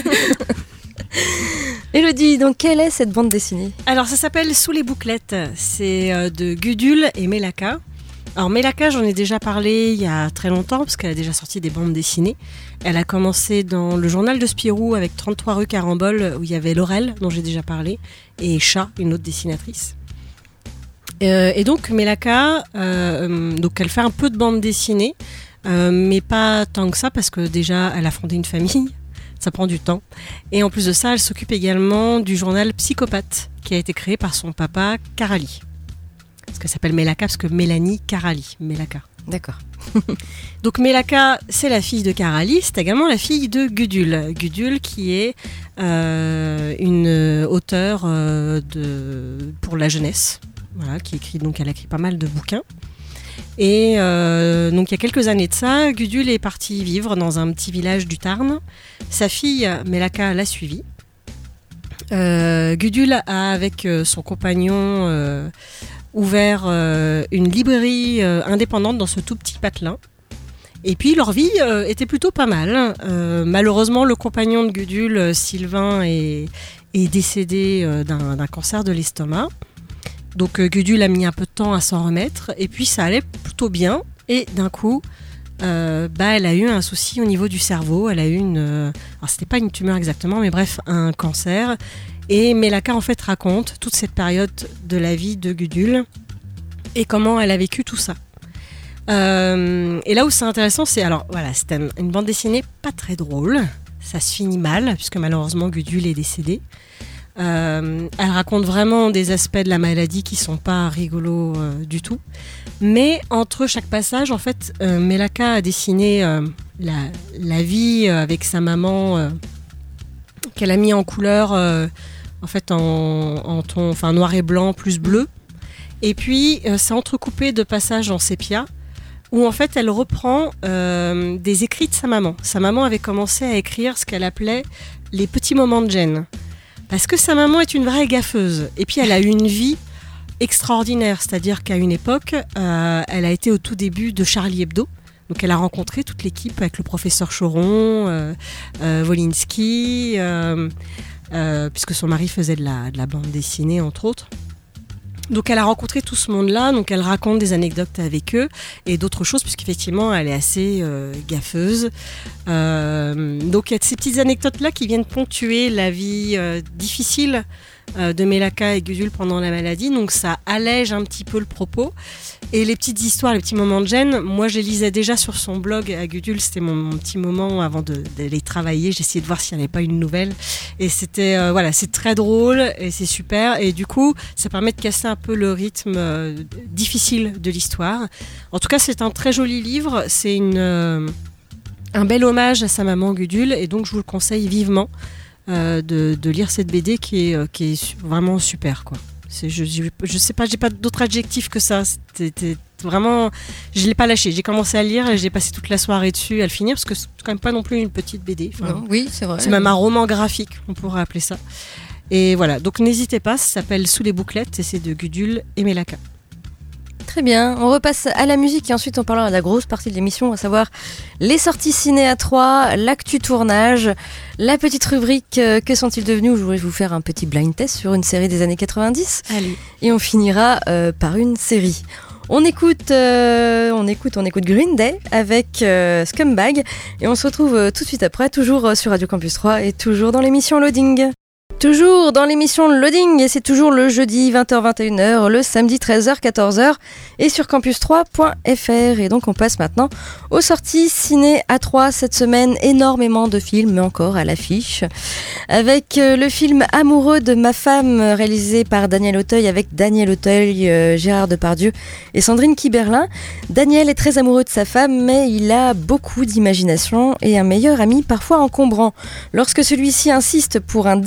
[SPEAKER 8] Élodie, donc quelle est cette bande dessinée ?
[SPEAKER 9] Alors ça s'appelle Sous les bouclettes, c'est euh, de Gudule et Melaka. Alors Melaka, j'en ai déjà parlé il y a très longtemps parce qu'elle a déjà sorti des bandes dessinées. Elle a commencé dans le journal de Spirou avec trente-trois rue Carambole où il y avait Laurel dont j'ai déjà parlé et Chat, une autre dessinatrice. Euh, et donc Melaka, euh, donc elle fait un peu de bande dessinée, euh, mais pas tant que ça parce que déjà elle a fondé une famille. Ça prend du temps. Et en plus de ça, elle s'occupe également du journal Psychopathe, qui a été créé par son papa, Karali. Parce qu'elle s'appelle Melaka, parce que Mélanie Karali. Melaka.
[SPEAKER 8] D'accord.
[SPEAKER 9] Donc Melaka, c'est la fille de Karali, c'est également la fille de Gudule. Gudule qui est euh, une auteure euh, de, pour la jeunesse, voilà, qui écrit, donc elle a écrit pas mal de bouquins. Et euh, donc il y a quelques années de ça, Gudule est partie vivre dans un petit village du Tarn. Sa fille Melaka l'a suivie. Euh, Gudule a avec euh, son compagnon euh, ouvert euh, une librairie euh, indépendante dans ce tout petit patelin. Et puis leur vie euh, était plutôt pas mal. Euh, malheureusement, le compagnon de Gudule, Sylvain, est, est décédé euh, d'un, d'un cancer de l'estomac. Donc euh, Gudule a mis un peu de temps à s'en remettre et puis ça allait plutôt bien et d'un coup euh, bah, elle a eu un souci au niveau du cerveau, elle a eu une, euh, alors c'était pas une tumeur exactement mais bref un cancer et Melaka en fait raconte toute cette période de la vie de Gudule et comment elle a vécu tout ça. Euh, et là où c'est intéressant c'est, alors voilà, c'était une bande dessinée pas très drôle, ça se finit mal puisque malheureusement Gudule est décédée. Euh, elle raconte vraiment des aspects de la maladie qui sont pas rigolos euh, du tout. Mais entre chaque passage, en fait, euh, Melaka a dessiné euh, la, la vie euh, avec sa maman euh, qu'elle a mis en couleur, euh, en fait, en, en ton, enfin noir et blanc plus bleu. Et puis, euh, c'est entrecoupé de passages en sépia où en fait, elle reprend euh, des écrits de sa maman. Sa maman avait commencé à écrire ce qu'elle appelait les petits moments de gêne. Parce que sa maman est une vraie gaffeuse. Et puis elle a eu une vie extraordinaire. C'est-à-dire qu'à une époque, euh, elle a été au tout début de Charlie Hebdo. Donc elle a rencontré toute l'équipe avec le professeur Choron, euh, euh, Wolinski, euh, euh, puisque son mari faisait de la, de la bande dessinée, entre autres. Donc elle a rencontré tout ce monde-là, donc elle raconte des anecdotes avec eux et d'autres choses, puisqu'effectivement elle est assez euh, gaffeuse. Euh, donc il y a ces petites anecdotes-là qui viennent ponctuer la vie euh, difficile euh, de Melaka et Gudule pendant la maladie, donc ça allège un petit peu le propos. Et les petites histoires, les petits moments de gêne, moi je les lisais déjà sur son blog à Gudule, c'était mon, mon petit moment avant de, d'aller travailler, j'essayais de voir s'il n'y avait pas une nouvelle. Et c'était, euh, voilà, c'est très drôle et c'est super. Et du coup, ça permet de casser un peu le rythme euh, difficile de l'histoire. En tout cas, c'est un très joli livre, c'est une, euh, un bel hommage à sa maman Gudule et donc je vous le conseille vivement euh, de, de lire cette B D qui est, euh, qui est vraiment super, quoi. C'est, je, je, je sais pas, j'ai pas d'autres adjectifs que ça. C'était vraiment, je l'ai pas lâché. J'ai commencé à lire et j'ai passé toute la soirée dessus à le finir parce que c'est quand même pas non plus une petite B D. Enfin,
[SPEAKER 8] non, oui, c'est vrai.
[SPEAKER 9] C'est même un roman graphique, on pourrait appeler ça. Et voilà, donc n'hésitez pas, ça s'appelle Sous les bouclettes et c'est de Gudule et Melaka.
[SPEAKER 8] Très bien, on repasse à la musique et ensuite on parlera de la grosse partie de l'émission, à savoir les sorties ciné à trois, l'actu tournage, la petite rubrique euh, Que sont-ils devenus, où je voudrais vous faire un petit blind test sur une série des années quatre-vingt-dix.
[SPEAKER 9] Allez.
[SPEAKER 8] Et on finira euh, par une série. On écoute, euh, on écoute, on écoute Green Day avec euh, Scumbag et on se retrouve euh, tout de suite après, toujours euh, sur Radio Campus trois et toujours dans l'émission Loading. Toujours dans l'émission Loading et c'est toujours le jeudi vingt heures vingt et une heures, le samedi treize heures quatorze heures et sur campus trois point f r. Et donc on passe maintenant aux sorties ciné à trois cette semaine. Énormément de films encore à l'affiche avec euh, le film Amoureux de ma femme réalisé par Daniel Auteuil avec Daniel Auteuil, euh, Gérard Depardieu et Sandrine Kiberlin. Daniel est très amoureux de sa femme mais il a beaucoup d'imagination et un meilleur ami parfois encombrant. Lorsque celui-ci insiste pour un dîner entre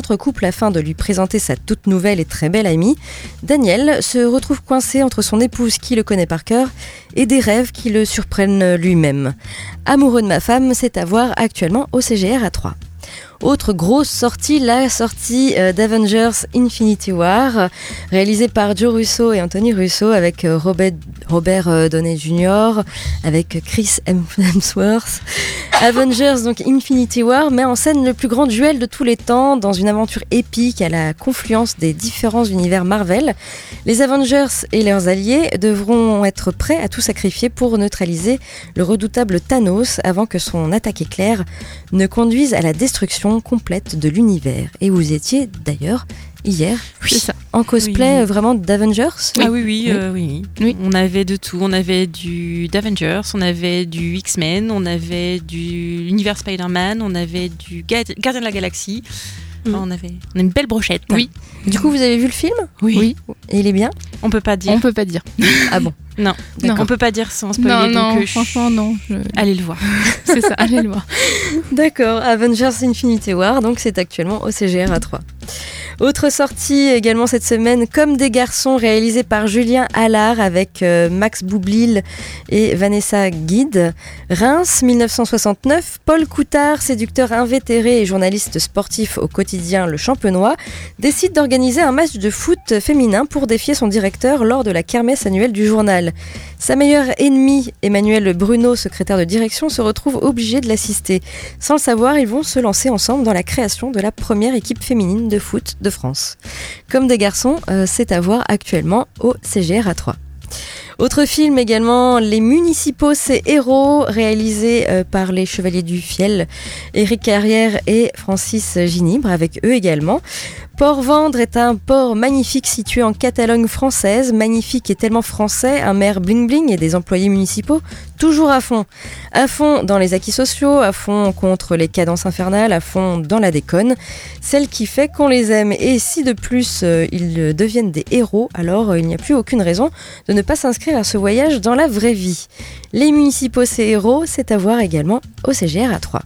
[SPEAKER 8] entre couples afin de lui présenter sa toute nouvelle et très belle amie, Daniel se retrouve coincé entre son épouse qui le connaît par cœur et des rêves qui le surprennent lui-même. Amoureux de ma femme, c'est à voir actuellement au C G R à Troyes. Autre grosse sortie, la sortie euh, d'Avengers Infinity War, euh, réalisée par Joe Russo et Anthony Russo, avec euh, Robert, Robert euh, Downey junior, avec Chris Hemsworth. Avengers, donc Infinity War, met en scène le plus grand duel de tous les temps dans une aventure épique à la confluence des différents univers Marvel. Les Avengers et leurs alliés devront être prêts à tout sacrifier pour neutraliser le redoutable Thanos avant que son attaque éclair ne conduise à la destruction complète de l'univers. Et vous étiez d'ailleurs hier
[SPEAKER 11] oui.
[SPEAKER 8] en cosplay
[SPEAKER 10] oui.
[SPEAKER 8] vraiment d'Avengers.
[SPEAKER 10] Ah oui oui, oui. Euh, oui
[SPEAKER 11] oui
[SPEAKER 10] on avait de tout, on avait du d'Avengers, on avait du X-Men, on avait du l'univers Spider-Man, on avait du Gardien de la Galaxie. Enfin, on avait on a une belle brochette.
[SPEAKER 8] Oui. Du coup, vous avez vu le film ?
[SPEAKER 10] Oui.
[SPEAKER 11] oui.
[SPEAKER 8] Et il est bien ?
[SPEAKER 10] On peut pas dire.
[SPEAKER 11] On peut pas dire.
[SPEAKER 8] Ah bon ?
[SPEAKER 10] Non.
[SPEAKER 11] non.
[SPEAKER 10] On peut pas dire sans spoiler.
[SPEAKER 11] Non,
[SPEAKER 10] donc
[SPEAKER 11] non,
[SPEAKER 10] euh,
[SPEAKER 11] franchement, non. Je...
[SPEAKER 10] Allez le voir.
[SPEAKER 11] C'est ça, allez le voir.
[SPEAKER 8] D'accord. Avengers Infinity War, donc c'est actuellement au C G R à Troyes. Autre sortie également cette semaine, Comme des garçons, réalisé par Julien Allard avec euh, Max Boublil et Vanessa Guide. Reims, dix-neuf cent soixante-neuf, Paul Coutard, séducteur invétéré et journaliste sportif au quotidien Le Champenois, décide d'organiser un match de foot féminin pour défier son directeur lors de la kermesse annuelle du journal. Sa meilleure ennemie, Emmanuel Bruno, secrétaire de direction, se retrouve obligé de l'assister. Sans le savoir, ils vont se lancer ensemble dans la création de la première équipe féminine de foot de France. Comme des garçons, euh, c'est à voir actuellement au C G R à Troyes. Autre film également, Les Municipaux, c'est Héros, réalisé euh, par les Chevaliers du Fiel, Éric Carrière et Francis Ginibre, avec eux également. Port-Vendre est un port magnifique situé en Catalogne française, magnifique et tellement français, un maire bling-bling et des employés municipaux toujours à fond. À fond dans les acquis sociaux, à fond contre les cadences infernales, à fond dans la déconne, celle qui fait qu'on les aime. Et si de plus euh, ils deviennent des héros, alors euh, il n'y a plus aucune raison de ne pas s'inscrire à ce voyage dans la vraie vie. Les Municipaux, c'est Héros, c'est à voir également au C G R à Troyes.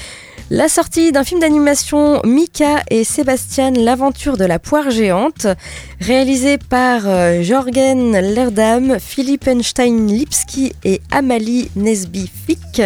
[SPEAKER 8] La sortie d'un film d'animation Mika et Sébastien, l'aventure de la poire géante, réalisé par euh, Jørgen Lerdam, Philippe Einstein-Lipski et Amalie Nesby-Fick.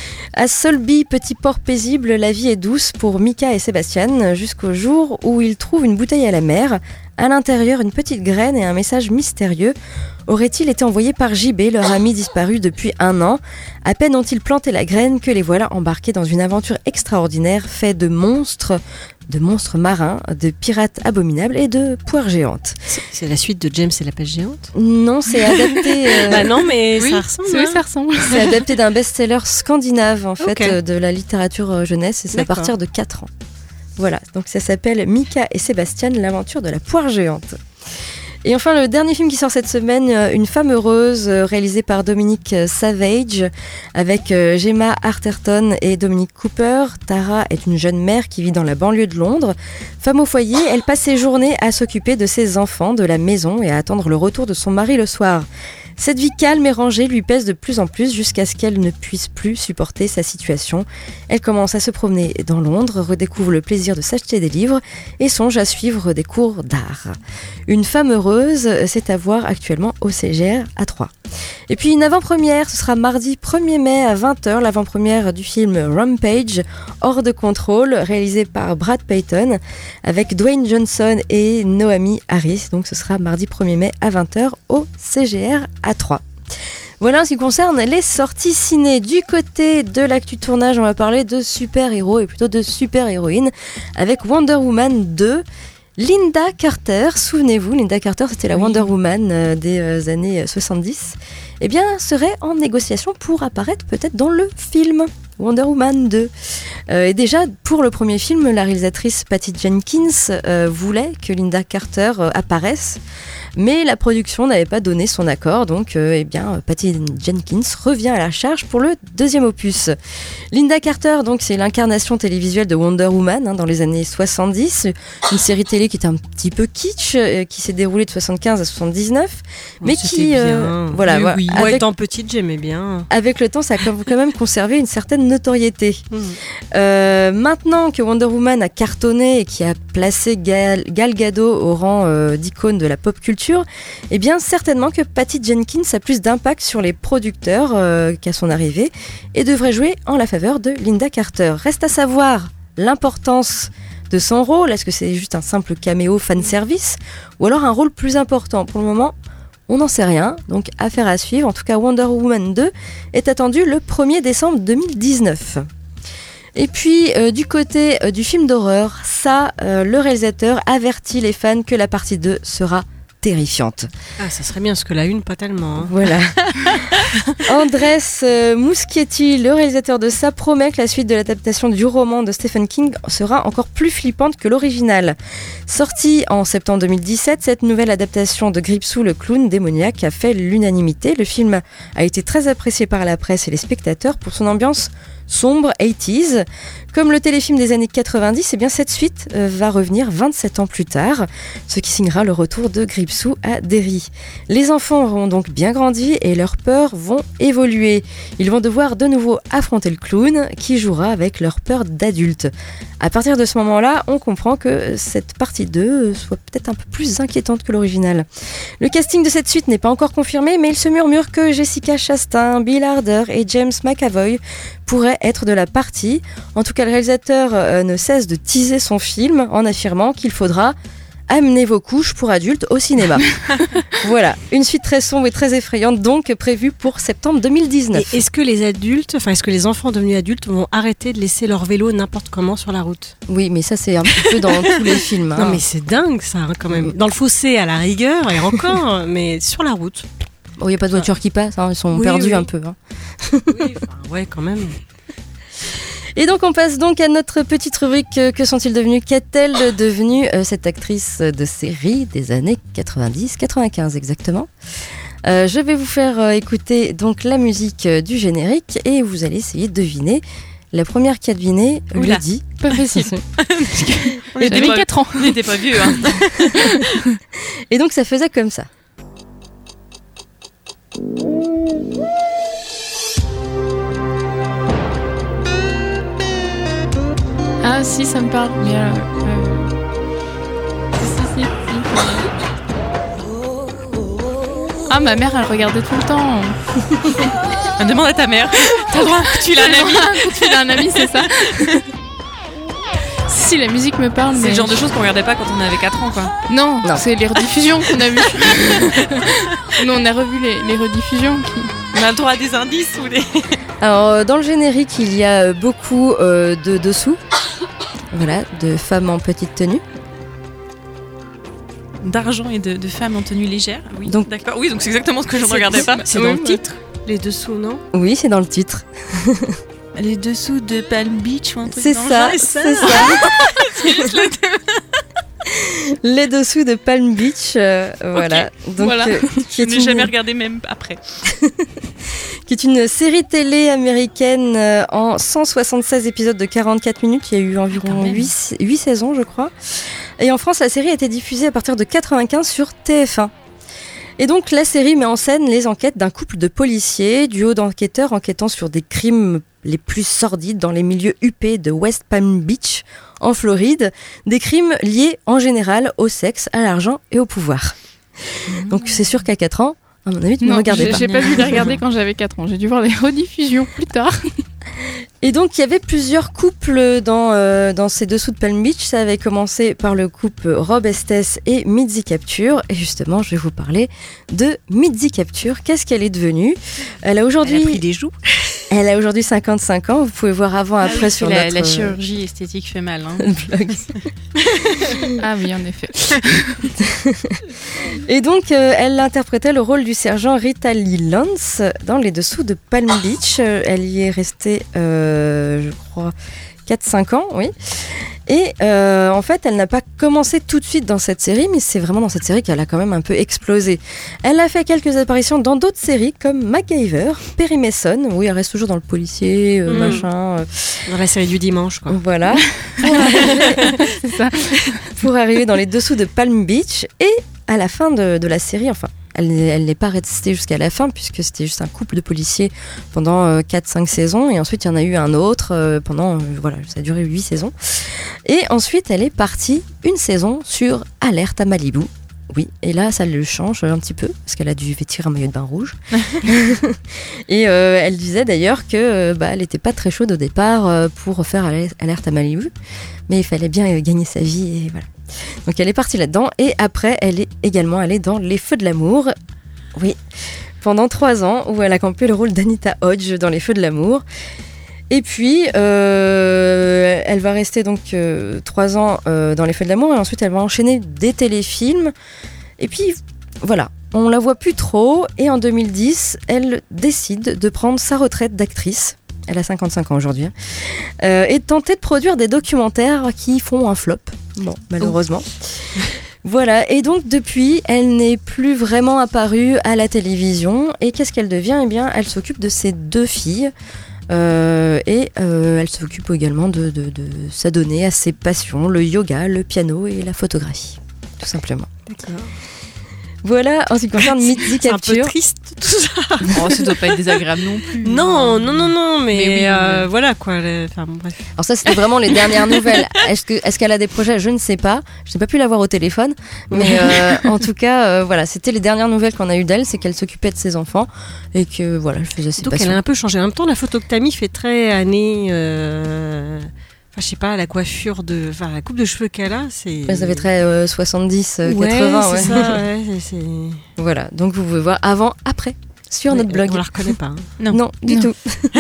[SPEAKER 8] À Solby, petit port paisible, la vie est douce pour Mika et Sébastien, jusqu'au jour où ils trouvent une bouteille à la mer. À l'intérieur, une petite graine et un message mystérieux. Aurait-il été envoyé par J B, leur ami disparu depuis un an ? À peine ont-ils planté la graine que les voilà embarqués dans une aventure extraordinaire faite de monstres, de monstres marins, de pirates abominables et de poires géantes.
[SPEAKER 9] C'est, c'est la suite de James et la pêche géante ?
[SPEAKER 8] Non, c'est adapté... Euh...
[SPEAKER 9] bah non, mais
[SPEAKER 11] oui,
[SPEAKER 9] ça ressemble.
[SPEAKER 11] Oui,
[SPEAKER 9] hein.
[SPEAKER 11] ça ressemble.
[SPEAKER 8] C'est adapté d'un best-seller scandinave, en fait,
[SPEAKER 9] Okay.
[SPEAKER 8] euh, de la littérature jeunesse, et c'est
[SPEAKER 9] D'accord.
[SPEAKER 8] à partir de quatre ans. Voilà, donc ça s'appelle Mika et Sébastien, l'aventure de la poire géante. Et enfin, le dernier film qui sort cette semaine, Une femme heureuse, réalisé par Dominique Savage, avec Gemma Arterton et Dominic Cooper. Tara est une jeune mère qui vit dans la banlieue de Londres. Femme au foyer, elle passe ses journées à s'occuper de ses enfants, de la maison et à attendre le retour de son mari le soir. Cette vie calme et rangée lui pèse de plus en plus jusqu'à ce qu'elle ne puisse plus supporter sa situation. Elle commence à se promener dans Londres, redécouvre le plaisir de s'acheter des livres et songe à suivre des cours d'art. Une femme heureuse, c'est à voir actuellement au C G R à Troyes. Et puis une avant-première, ce sera mardi premier mai à vingt heures, l'avant-première du film Rampage, Hors de contrôle, réalisé par Brad Payton, avec Dwayne Johnson et Naomi Harris. Donc ce sera mardi premier mai à vingt heures au C G R à Troyes. Voilà en ce qui concerne les sorties ciné. Du côté de l'actu tournage, on va parler de super-héros et plutôt de super-héroïnes avec Wonder Woman deux. Linda Carter, souvenez-vous, Linda Carter, c'était la
[SPEAKER 10] Oui.
[SPEAKER 8] Wonder Woman euh, des euh, années soixante-dix, eh bien, serait en négociation pour apparaître peut-être dans le film Wonder Woman deux. Euh, et déjà, pour le premier film, la réalisatrice Patty Jenkins euh, voulait que Linda Carter euh, apparaisse. Mais la production n'avait pas donné son accord, donc euh, eh bien, Patty Jenkins revient à la charge pour le deuxième opus. Linda Carter, donc, c'est l'incarnation télévisuelle de Wonder Woman hein, dans les années soixante-dix, une série télé qui est un petit peu kitsch, euh, qui s'est déroulée de soixante-quinze à soixante-dix-neuf,
[SPEAKER 9] Bon,
[SPEAKER 8] mais
[SPEAKER 9] c'était
[SPEAKER 8] qui,
[SPEAKER 9] bien.
[SPEAKER 8] euh, voilà,
[SPEAKER 9] Oui,
[SPEAKER 8] voilà,
[SPEAKER 9] oui. Moi,
[SPEAKER 8] avec,
[SPEAKER 9] étant petite, j'aimais bien.
[SPEAKER 8] avec le temps, ça a quand même conservé une certaine notoriété.
[SPEAKER 9] Mmh.
[SPEAKER 8] Euh, maintenant que Wonder Woman a cartonné et qui a placé Gal, Gal Gadot au rang euh, d'icône de la pop culture, eh bien certainement que Patty Jenkins a plus d'impact sur les producteurs euh, qu'à son arrivée et devrait jouer en la faveur de Linda Carter. Reste à savoir l'importance de son rôle. Est-ce que c'est juste un simple caméo fanservice ou alors un rôle plus important? Pour le moment, on n'en sait rien, donc affaire à suivre. En tout cas, Wonder Woman deux est attendu le premier décembre deux mille dix-neuf. Et puis, euh, du côté euh, du film d'horreur, ça, euh, le réalisateur avertit les fans que la partie deux sera terrifiante.
[SPEAKER 9] Ah, ça serait bien, parce que la une, pas tellement. Hein.
[SPEAKER 8] Voilà. Andrés euh, Muschietti, le réalisateur de ça, promet que la suite de l'adaptation du roman de Stephen King sera encore plus flippante que l'original. Sortie en septembre deux mille dix-sept, cette nouvelle adaptation de Gripsou, le clown démoniaque, a fait l'unanimité. Le film a été très apprécié par la presse et les spectateurs pour son ambiance sombre quatre-vingt-dix. Comme le téléfilm des années quatre-vingt-dix, eh bien cette suite euh, va revenir vingt-sept ans plus tard, ce qui signera le retour de Gripsou à Derry. Les enfants auront donc bien grandi et leurs peurs vont évoluer. Ils vont devoir de nouveau affronter le clown qui jouera avec leurs peurs d'adultes. À partir de ce moment-là, on comprend que cette partie deux soit peut-être un peu plus inquiétante que l'original. Le casting de cette suite n'est pas encore confirmé, mais il se murmure que Jessica Chastain, Bill Hader et James McAvoy pourraient être de la partie. En tout cas, le réalisateur euh, ne cesse de teaser son film en affirmant qu'il faudra amener vos couches pour adultes au cinéma. Voilà, une suite très sombre et très effrayante donc prévue pour septembre deux mille dix-neuf.
[SPEAKER 9] Et est-ce que les adultes, enfin est-ce que les enfants devenus adultes vont arrêter de laisser leur vélo n'importe comment sur la route?
[SPEAKER 8] Oui, mais ça c'est un petit peu dans tous les films. Hein.
[SPEAKER 9] Non mais c'est dingue ça hein, quand même. Dans le fossé à la rigueur et encore, mais sur la route.
[SPEAKER 8] Il n'y a pas de voiture qui passe, hein, ils sont
[SPEAKER 9] Oui,
[SPEAKER 8] perdus
[SPEAKER 9] oui.
[SPEAKER 8] un peu. Hein.
[SPEAKER 9] Oui, enfin, ouais quand même.
[SPEAKER 8] Et donc on passe donc à notre petite rubrique euh, que sont-ils devenus? Qu'est-elle devenue euh, cette actrice de série des années quatre-vingt-dix quatre-vingt-quinze exactement? euh, Je vais vous faire euh, écouter donc la musique euh, du générique et vous allez essayer de deviner. La première qui a deviné
[SPEAKER 10] Oula.
[SPEAKER 8] le dit.
[SPEAKER 11] Pas facile.
[SPEAKER 10] Et
[SPEAKER 11] J'avais quatre ans.
[SPEAKER 10] On n'était pas vieux. Hein.
[SPEAKER 8] Et donc ça faisait comme ça.
[SPEAKER 11] Ah si, ça me parle. Mais euh, euh, si, si, si, si. Ah, ma mère, elle regardait tout le temps.
[SPEAKER 10] Demande à ta mère. T'as le droit. Tu l'as un ami.
[SPEAKER 11] Tu l'as un ami, c'est ça. Si, la musique me parle.
[SPEAKER 10] C'est
[SPEAKER 11] mais
[SPEAKER 10] le genre de choses qu'on regardait pas quand on avait quatre ans, quoi.
[SPEAKER 11] Non,
[SPEAKER 8] Non.
[SPEAKER 11] c'est les rediffusions qu'on a vues. Nous, on a revu les, les rediffusions. Qui...
[SPEAKER 10] On a le droit à des indices ou des...
[SPEAKER 8] Alors euh, dans le générique il y a euh, beaucoup euh, de dessous. Voilà, de femmes en petite tenue.
[SPEAKER 10] D'argent et de, de femmes en tenue légère. Oui,
[SPEAKER 8] Donc-
[SPEAKER 10] d'accord. Oui, donc c'est exactement ce que je ne
[SPEAKER 9] C'est-
[SPEAKER 10] regardais pas.
[SPEAKER 9] C'est
[SPEAKER 11] Oui,
[SPEAKER 9] dans le
[SPEAKER 11] oui.
[SPEAKER 9] titre, les dessous, non?
[SPEAKER 8] Oui, c'est dans le titre.
[SPEAKER 10] Les dessous de Palm Beach ou un truc
[SPEAKER 8] C'est
[SPEAKER 10] dans le
[SPEAKER 8] ça,
[SPEAKER 10] genre.
[SPEAKER 8] c'est ça.
[SPEAKER 10] C'est juste le
[SPEAKER 8] Les dessous de Palm Beach, euh, voilà. Donc,
[SPEAKER 11] Voilà.
[SPEAKER 8] euh, qui,
[SPEAKER 10] Je
[SPEAKER 8] est
[SPEAKER 10] n'ai
[SPEAKER 8] une,
[SPEAKER 10] jamais regardé même après.
[SPEAKER 8] qui est une série télé américaine euh, en cent soixante-seize épisodes de quarante-quatre minutes. Il y a eu
[SPEAKER 10] Quand
[SPEAKER 8] environ
[SPEAKER 10] même.
[SPEAKER 8] huit saisons, je crois. Et en France, la série a été diffusée à partir de quatre-vingt-quinze sur T F un. Et donc, la série met en scène les enquêtes d'un couple de policiers, duo d'enquêteurs enquêtant sur des crimes les plus sordides dans les milieux huppés de West Palm Beach, en Floride, des crimes liés en général au sexe, à l'argent et au pouvoir. Donc, c'est sûr qu'à quatre ans, à mon avis, tu ne
[SPEAKER 11] Non,
[SPEAKER 8] regardais
[SPEAKER 11] j'ai
[SPEAKER 8] pas.
[SPEAKER 11] j'ai pas vu les regarder quand j'avais quatre ans. J'ai dû voir les rediffusions plus tard.
[SPEAKER 8] Et donc, il y avait plusieurs couples dans, euh, dans ces dessous de Palm Beach. Ça avait commencé par le couple Rob Estes et Mitzi Capture. Et justement, je vais vous parler de Mitzi Capture. Qu'est-ce qu'elle est devenue? Elle a aujourd'hui...
[SPEAKER 9] Elle a pris des joues.
[SPEAKER 8] Elle a aujourd'hui cinquante-cinq ans. Vous pouvez voir avant,
[SPEAKER 10] Ah
[SPEAKER 8] après
[SPEAKER 10] oui,
[SPEAKER 8] sur
[SPEAKER 10] la,
[SPEAKER 8] notre
[SPEAKER 10] la chirurgie esthétique fait mal. Hein.
[SPEAKER 8] blog.
[SPEAKER 11] Ah oui, en effet.
[SPEAKER 8] Et donc, euh, elle interprétait le rôle du sergent Rita Lee Lance dans Les Dessous de Palm Beach. Euh, Elle y est restée, euh, je crois, quatre cinq ans, oui. Et euh, en fait, elle n'a pas commencé tout de suite dans cette série, mais c'est vraiment dans cette série qu'elle a quand même un peu explosé. Elle a fait quelques apparitions dans d'autres séries comme MacGyver, Perry Mason, où elle reste toujours dans le policier, euh, mmh. machin. Euh...
[SPEAKER 9] Dans la série du dimanche, quoi.
[SPEAKER 8] Voilà. Pour arriver... c'est ça. Pour arriver dans les dessous de Palm Beach. Et à la fin de, de la série, enfin, elle, elle n'est pas restée jusqu'à la fin, puisque c'était juste un couple de policiers pendant euh, quatre cinq saisons. Et ensuite, il y en a eu un autre euh, pendant, euh, voilà, ça a duré huit saisons. Et ensuite, elle est partie une saison sur Alerte à Malibu. Oui, et là, ça le change un petit peu, parce qu'elle a dû vêtir un maillot de bain rouge. Et euh, elle disait d'ailleurs que euh, bah, elle n'était pas très chaude au départ euh, pour faire Alerte à Malibu, mais il fallait bien euh, gagner sa vie, et voilà. Donc elle est partie là-dedans, et après, elle est également allée dans Les Feux de l'amour. Oui, pendant trois ans, où elle a campé le rôle d'Anita Hodge dans Les Feux de l'amour. Et puis, euh, elle va rester donc euh, trois ans euh, dans Les Feux de l'amour, et ensuite elle va enchaîner des téléfilms. Et puis, voilà, on la voit plus trop. Et en deux mille dix, elle décide de prendre sa retraite d'actrice. Elle a cinquante-cinq ans aujourd'hui. Euh, et de tenter de produire des documentaires qui font un flop. Bon, malheureusement. Oh. Voilà, et donc depuis, elle n'est plus vraiment apparue à la télévision. Et qu'est-ce qu'elle devient ? Eh bien, elle s'occupe de ses deux filles. Euh, et euh, elle s'occupe également de, de, de s'adonner à ses passions, le yoga, le piano et la photographie, tout simplement. D'accord. Voilà, en ce qui concerne Midi Capture.
[SPEAKER 9] C'est un peu triste tout ça.
[SPEAKER 10] Oh, ça doit pas être désagréable non plus.
[SPEAKER 9] Non, non, non, non, mais, mais oui, euh,
[SPEAKER 10] mais...
[SPEAKER 9] voilà quoi. Le... Enfin, bon, bref.
[SPEAKER 8] Alors ça, c'était vraiment les dernières nouvelles. Est-ce que, est-ce qu'elle a des projets ? Je ne sais pas. Je n'ai pas pu la voir au téléphone, mais euh, en tout cas, euh, voilà, c'était les dernières nouvelles qu'on a eues d'elle, c'est qu'elle s'occupait de ses enfants et que voilà, elle faisait ses
[SPEAKER 9] Donc
[SPEAKER 8] passions.
[SPEAKER 9] elle a un peu changé. En même temps, la photo que t'as mis fait très année. Euh... Enfin, je sais pas, la coiffure de. Enfin, la coupe de cheveux qu'elle a, c'est.
[SPEAKER 8] Ça fait très euh, soixante-dix, euh,
[SPEAKER 9] ouais,
[SPEAKER 8] quatre-vingts.
[SPEAKER 9] C'est
[SPEAKER 8] ouais,
[SPEAKER 9] ça, ouais, c'est...
[SPEAKER 8] Voilà, donc vous pouvez voir avant, après, sur
[SPEAKER 9] ouais,
[SPEAKER 8] notre blog.
[SPEAKER 9] On la reconnaît pas. Hein.
[SPEAKER 8] Non. non, du
[SPEAKER 9] non.
[SPEAKER 8] tout.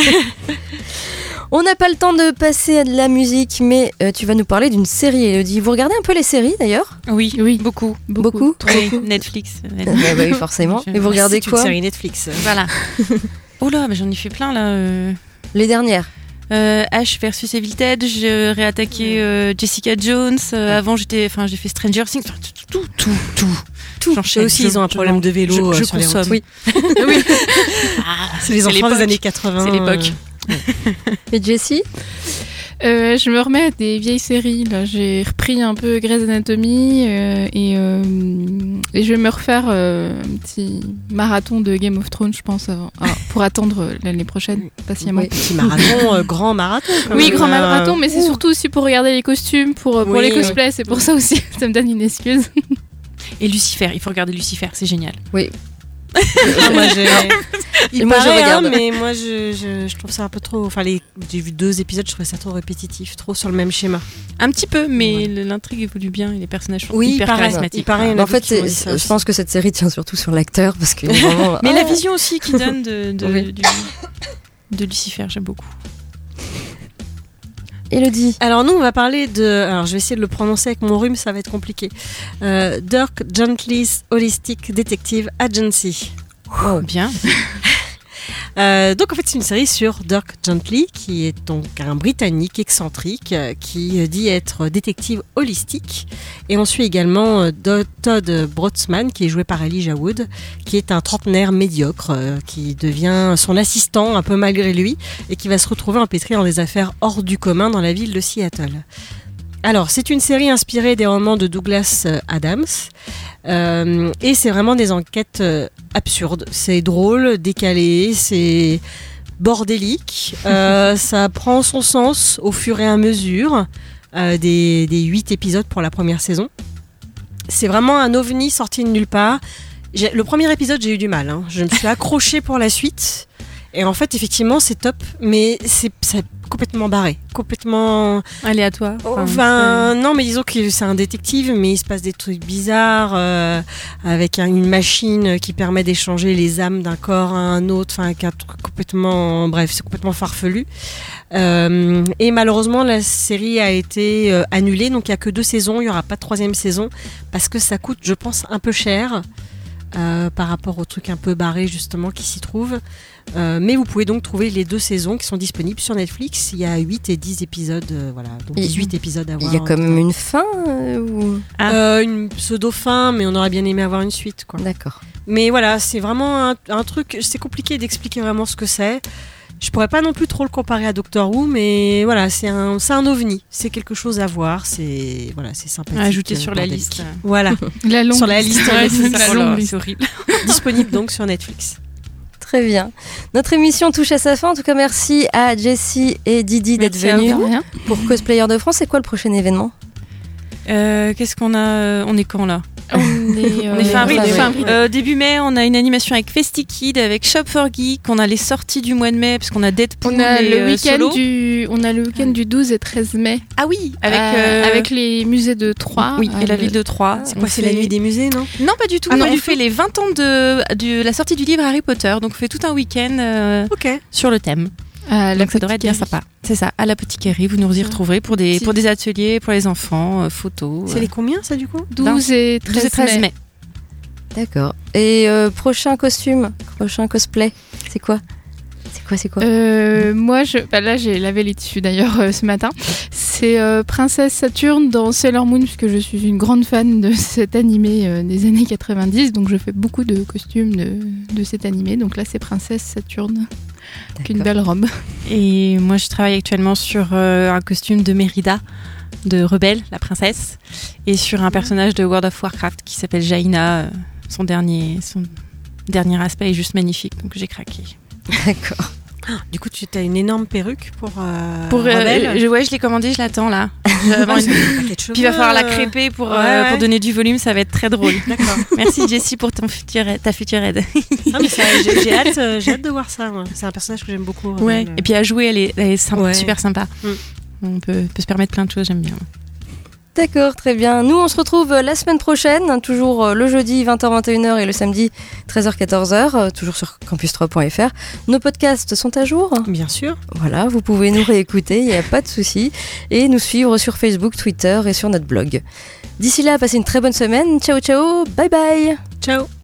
[SPEAKER 8] On n'a pas le temps de passer à de la musique, mais euh, tu vas nous parler d'une série, Elodie. Vous regardez un peu les séries, d'ailleurs ?
[SPEAKER 10] Oui, oui, beaucoup.
[SPEAKER 8] Beaucoup, beaucoup
[SPEAKER 10] oui, Netflix.
[SPEAKER 8] bah, bah, oui, forcément. Et vous regardez
[SPEAKER 9] c'est
[SPEAKER 8] quoi ?
[SPEAKER 9] Une série Netflix.
[SPEAKER 10] Voilà. Oh là, mais j'en ai fait plein, là. Euh...
[SPEAKER 8] Les dernières.
[SPEAKER 10] Euh, Ash versus Evil Ted, j'ai réattaqué euh, Jessica Jones. Euh, avant, j'étais, enfin, j'ai fait Stranger Things. Enfin, tout, tout, tout, tout.
[SPEAKER 9] Eux aussi, ils ont un problème de vélo.
[SPEAKER 10] Je, je
[SPEAKER 9] sur
[SPEAKER 10] consomme.
[SPEAKER 9] Les oui. oui. Ah, c'est les enfants des années quatre-vingts.
[SPEAKER 10] C'est l'époque.
[SPEAKER 8] Et Jessie ?
[SPEAKER 11] Euh, je me remets à des vieilles séries. Là. J'ai repris un peu Grey's Anatomy euh, et, euh, et je vais me refaire euh, un petit marathon de Game of Thrones, je pense, avant, ah, pour attendre l'année prochaine, patiemment.
[SPEAKER 9] Oui, petit marathon, euh, grand marathon. Quand
[SPEAKER 11] oui,
[SPEAKER 9] même.
[SPEAKER 11] grand marathon, mais c'est surtout aussi pour regarder les costumes, pour, pour oui, les cosplays, oui. C'est pour ça aussi, ça me donne une excuse.
[SPEAKER 10] Et Lucifer, il faut regarder Lucifer, c'est génial.
[SPEAKER 8] Oui.
[SPEAKER 9] Ah, moi, j'ai... Il
[SPEAKER 8] moi,
[SPEAKER 9] paraît,
[SPEAKER 8] je regarde.
[SPEAKER 9] Hein, mais moi, je, je, je trouve ça un peu trop... Enfin, les... j'ai vu deux épisodes, je trouvais ça trop répétitif, trop sur le même schéma.
[SPEAKER 10] Un petit peu, mais ouais. L'intrigue évolue bien et les personnages sont
[SPEAKER 9] oui,
[SPEAKER 10] hyper
[SPEAKER 9] paraît,
[SPEAKER 10] charismatiques.
[SPEAKER 9] Il paraît,
[SPEAKER 8] en fait, c'est, c'est, je pense que cette série tient surtout sur l'acteur, parce que vraiment...
[SPEAKER 10] Mais
[SPEAKER 8] ah.
[SPEAKER 10] la vision aussi qu'il donne de, de,
[SPEAKER 8] oui.
[SPEAKER 10] du, de Lucifer, j'aime beaucoup.
[SPEAKER 8] Elodie.
[SPEAKER 9] Alors nous on va parler de, alors je vais essayer de le prononcer avec mon rhume, ça va être compliqué. Euh, Dirk Gently's Holistic Detective Agency.
[SPEAKER 10] Oh bien.
[SPEAKER 9] Euh, donc en fait c'est une série sur Dirk Gently qui est donc un Britannique excentrique euh, qui dit être détective holistique, et on suit également euh, Todd Brotzman qui est joué par Elijah Wood, qui est un trentenaire médiocre euh, qui devient son assistant un peu malgré lui et qui va se retrouver empêtré dans des affaires hors du commun dans la ville de Seattle. Alors, c'est une série inspirée des romans de Douglas Adams euh, et c'est vraiment des enquêtes euh, absurdes. C'est drôle, décalé, c'est bordélique. Euh, ça prend son sens au fur et à mesure euh, des, des huit épisodes pour la première saison. C'est vraiment un ovni sorti de nulle part. J'ai, le premier épisode, j'ai eu du mal. Hein. Je me suis accrochée pour la suite. Et en fait, effectivement, c'est top, mais c'est, c'est complètement barré, complètement
[SPEAKER 10] aléatoire.
[SPEAKER 9] Enfin, enfin non, mais disons que c'est un détective, mais il se passe des trucs bizarres euh, avec un, une machine qui permet d'échanger les âmes d'un corps à un autre. Enfin, avec un truc complètement, bref, c'est complètement farfelu. Euh, et malheureusement, la série a été euh, annulée, donc il y a que deux saisons. Il y aura pas de troisième saison parce que ça coûte, je pense, un peu cher. euh, par rapport au truc un peu barré justement qui s'y trouve. Euh, mais vous pouvez donc trouver les deux saisons qui sont disponibles sur Netflix. Il y a huit et dix épisodes, euh, voilà, donc dix-huit épisodes à voir.
[SPEAKER 8] Il y a quand même une fin euh, ou...
[SPEAKER 9] ah. euh, Une pseudo-fin, mais on aurait bien aimé avoir une suite, quoi.
[SPEAKER 8] D'accord.
[SPEAKER 9] Mais voilà, c'est vraiment un, un truc, c'est compliqué d'expliquer vraiment ce que c'est. Je pourrais pas non plus trop le comparer à Doctor Who, mais voilà, c'est un, c'est un ovni. C'est quelque chose à voir. C'est voilà, c'est sympathique.
[SPEAKER 10] Ajouter sur la
[SPEAKER 9] bordelique.
[SPEAKER 10] liste.
[SPEAKER 9] Voilà.
[SPEAKER 11] La longue
[SPEAKER 9] sur la liste.
[SPEAKER 11] Ouais,
[SPEAKER 9] c'est
[SPEAKER 11] c'est
[SPEAKER 9] ça.
[SPEAKER 11] la longue
[SPEAKER 10] Oh,
[SPEAKER 11] liste.
[SPEAKER 10] c'est horrible.
[SPEAKER 9] Disponible donc sur Netflix.
[SPEAKER 8] Très bien. Notre émission touche à sa fin. En tout cas, merci à Jessie et Didi d'être
[SPEAKER 10] Merci à
[SPEAKER 8] venus
[SPEAKER 11] vous.
[SPEAKER 8] pour Cosplayer de France. C'est quoi le prochain événement?
[SPEAKER 10] Euh, Qu'est-ce qu'on a On est quand là
[SPEAKER 11] On est, euh,
[SPEAKER 10] On est fin avril.
[SPEAKER 8] fin
[SPEAKER 10] oui.
[SPEAKER 8] avril.
[SPEAKER 10] Euh, début mai, on a une animation avec FestiKid, avec Shop for Geek. On a les sorties du mois de mai parce qu'on a Deadpool
[SPEAKER 11] On a
[SPEAKER 10] et
[SPEAKER 11] le
[SPEAKER 10] euh,
[SPEAKER 11] week-end
[SPEAKER 10] Solo.
[SPEAKER 11] du, on a le week-end du douze et treize mai.
[SPEAKER 10] Ah oui, avec
[SPEAKER 11] euh,
[SPEAKER 10] euh,
[SPEAKER 11] avec les musées de Troyes.
[SPEAKER 10] oui et la
[SPEAKER 11] Euh,
[SPEAKER 10] ville de Troyes.
[SPEAKER 9] C'est
[SPEAKER 10] On
[SPEAKER 9] quoi, c'est
[SPEAKER 10] fait-
[SPEAKER 9] la nuit des musées, non?
[SPEAKER 10] Non, pas du tout.
[SPEAKER 9] Ah,
[SPEAKER 10] Non,
[SPEAKER 9] pas
[SPEAKER 10] on
[SPEAKER 9] du
[SPEAKER 10] fait les vingt ans de, de la sortie du livre Harry Potter. Donc on fait tout un week-end euh,
[SPEAKER 9] Ok.
[SPEAKER 10] sur le thème.
[SPEAKER 11] à la
[SPEAKER 10] Donc ça devrait être bien
[SPEAKER 11] Potiquerie.
[SPEAKER 10] sympa. C'est ça, à la Potiquerie, vous nous y retrouverez pour des,
[SPEAKER 11] Si.
[SPEAKER 10] pour des ateliers, pour les enfants, euh, photos.
[SPEAKER 9] C'est
[SPEAKER 10] euh,
[SPEAKER 9] les combien, ça, du coup?
[SPEAKER 11] douze et
[SPEAKER 10] douze et
[SPEAKER 11] treize mai.
[SPEAKER 10] mai.
[SPEAKER 8] D'accord. Et euh, prochain costume, prochain cosplay, c'est quoi? C'est quoi, c'est quoi?
[SPEAKER 11] Euh, moi, je, bah là, j'ai lavé les tissus d'ailleurs euh, ce matin. C'est euh, Princesse Saturne dans Sailor Moon, puisque je suis une grande fan de cet animé euh, des années quatre-vingt-dix. Donc, je fais beaucoup de costumes de, de cet animé. Donc là, c'est Princesse Saturne, avec une belle robe.
[SPEAKER 10] Et moi, je travaille actuellement sur euh, un costume de Mérida, de Rebelle, la princesse, et sur un personnage de World of Warcraft qui s'appelle Jaina. Euh, son dernier, son dernier aspect est juste magnifique, donc j'ai craqué.
[SPEAKER 8] D'accord.
[SPEAKER 9] Du coup, tu as une énorme perruque pour. Euh,
[SPEAKER 10] Pour, euh,
[SPEAKER 9] Rebelle.
[SPEAKER 10] je, ouais, je l'ai commandé, je l'attends là. Je vais avoir
[SPEAKER 9] Ah,
[SPEAKER 10] une-
[SPEAKER 9] c'est un paquet de
[SPEAKER 10] Puis il va falloir la
[SPEAKER 9] cheveux.
[SPEAKER 10] crêper pour,
[SPEAKER 9] Ouais,
[SPEAKER 10] euh,
[SPEAKER 9] ouais.
[SPEAKER 10] pour donner du volume, ça va être très drôle.
[SPEAKER 9] D'accord.
[SPEAKER 10] Merci Jessie pour ton futur aide- ta future aide.
[SPEAKER 9] Ah, mais ça, j'ai, j'ai hâte, euh, j'ai hâte de voir ça. Moi. C'est un personnage que j'aime beaucoup.
[SPEAKER 10] Ouais.
[SPEAKER 9] Rebelle.
[SPEAKER 10] Et puis à jouer, elle est, elle est sympa-
[SPEAKER 9] Ouais.
[SPEAKER 10] super sympa.
[SPEAKER 9] Mm.
[SPEAKER 10] On peut, peut se permettre plein de choses, j'aime bien.
[SPEAKER 8] D'accord, très bien. Nous, on se retrouve la semaine prochaine, toujours euh, le jeudi vingt heures vingt et une heures et le samedi treize heures quatorze heures, euh, toujours sur campus trois point f r. Nos podcasts sont à jour.
[SPEAKER 9] Bien sûr.
[SPEAKER 8] Voilà, vous pouvez nous réécouter, il n'y a pas de souci. Et nous suivre sur Facebook, Twitter et sur notre blog. D'ici là, passez une très bonne semaine. Ciao, ciao, bye bye.
[SPEAKER 9] Ciao.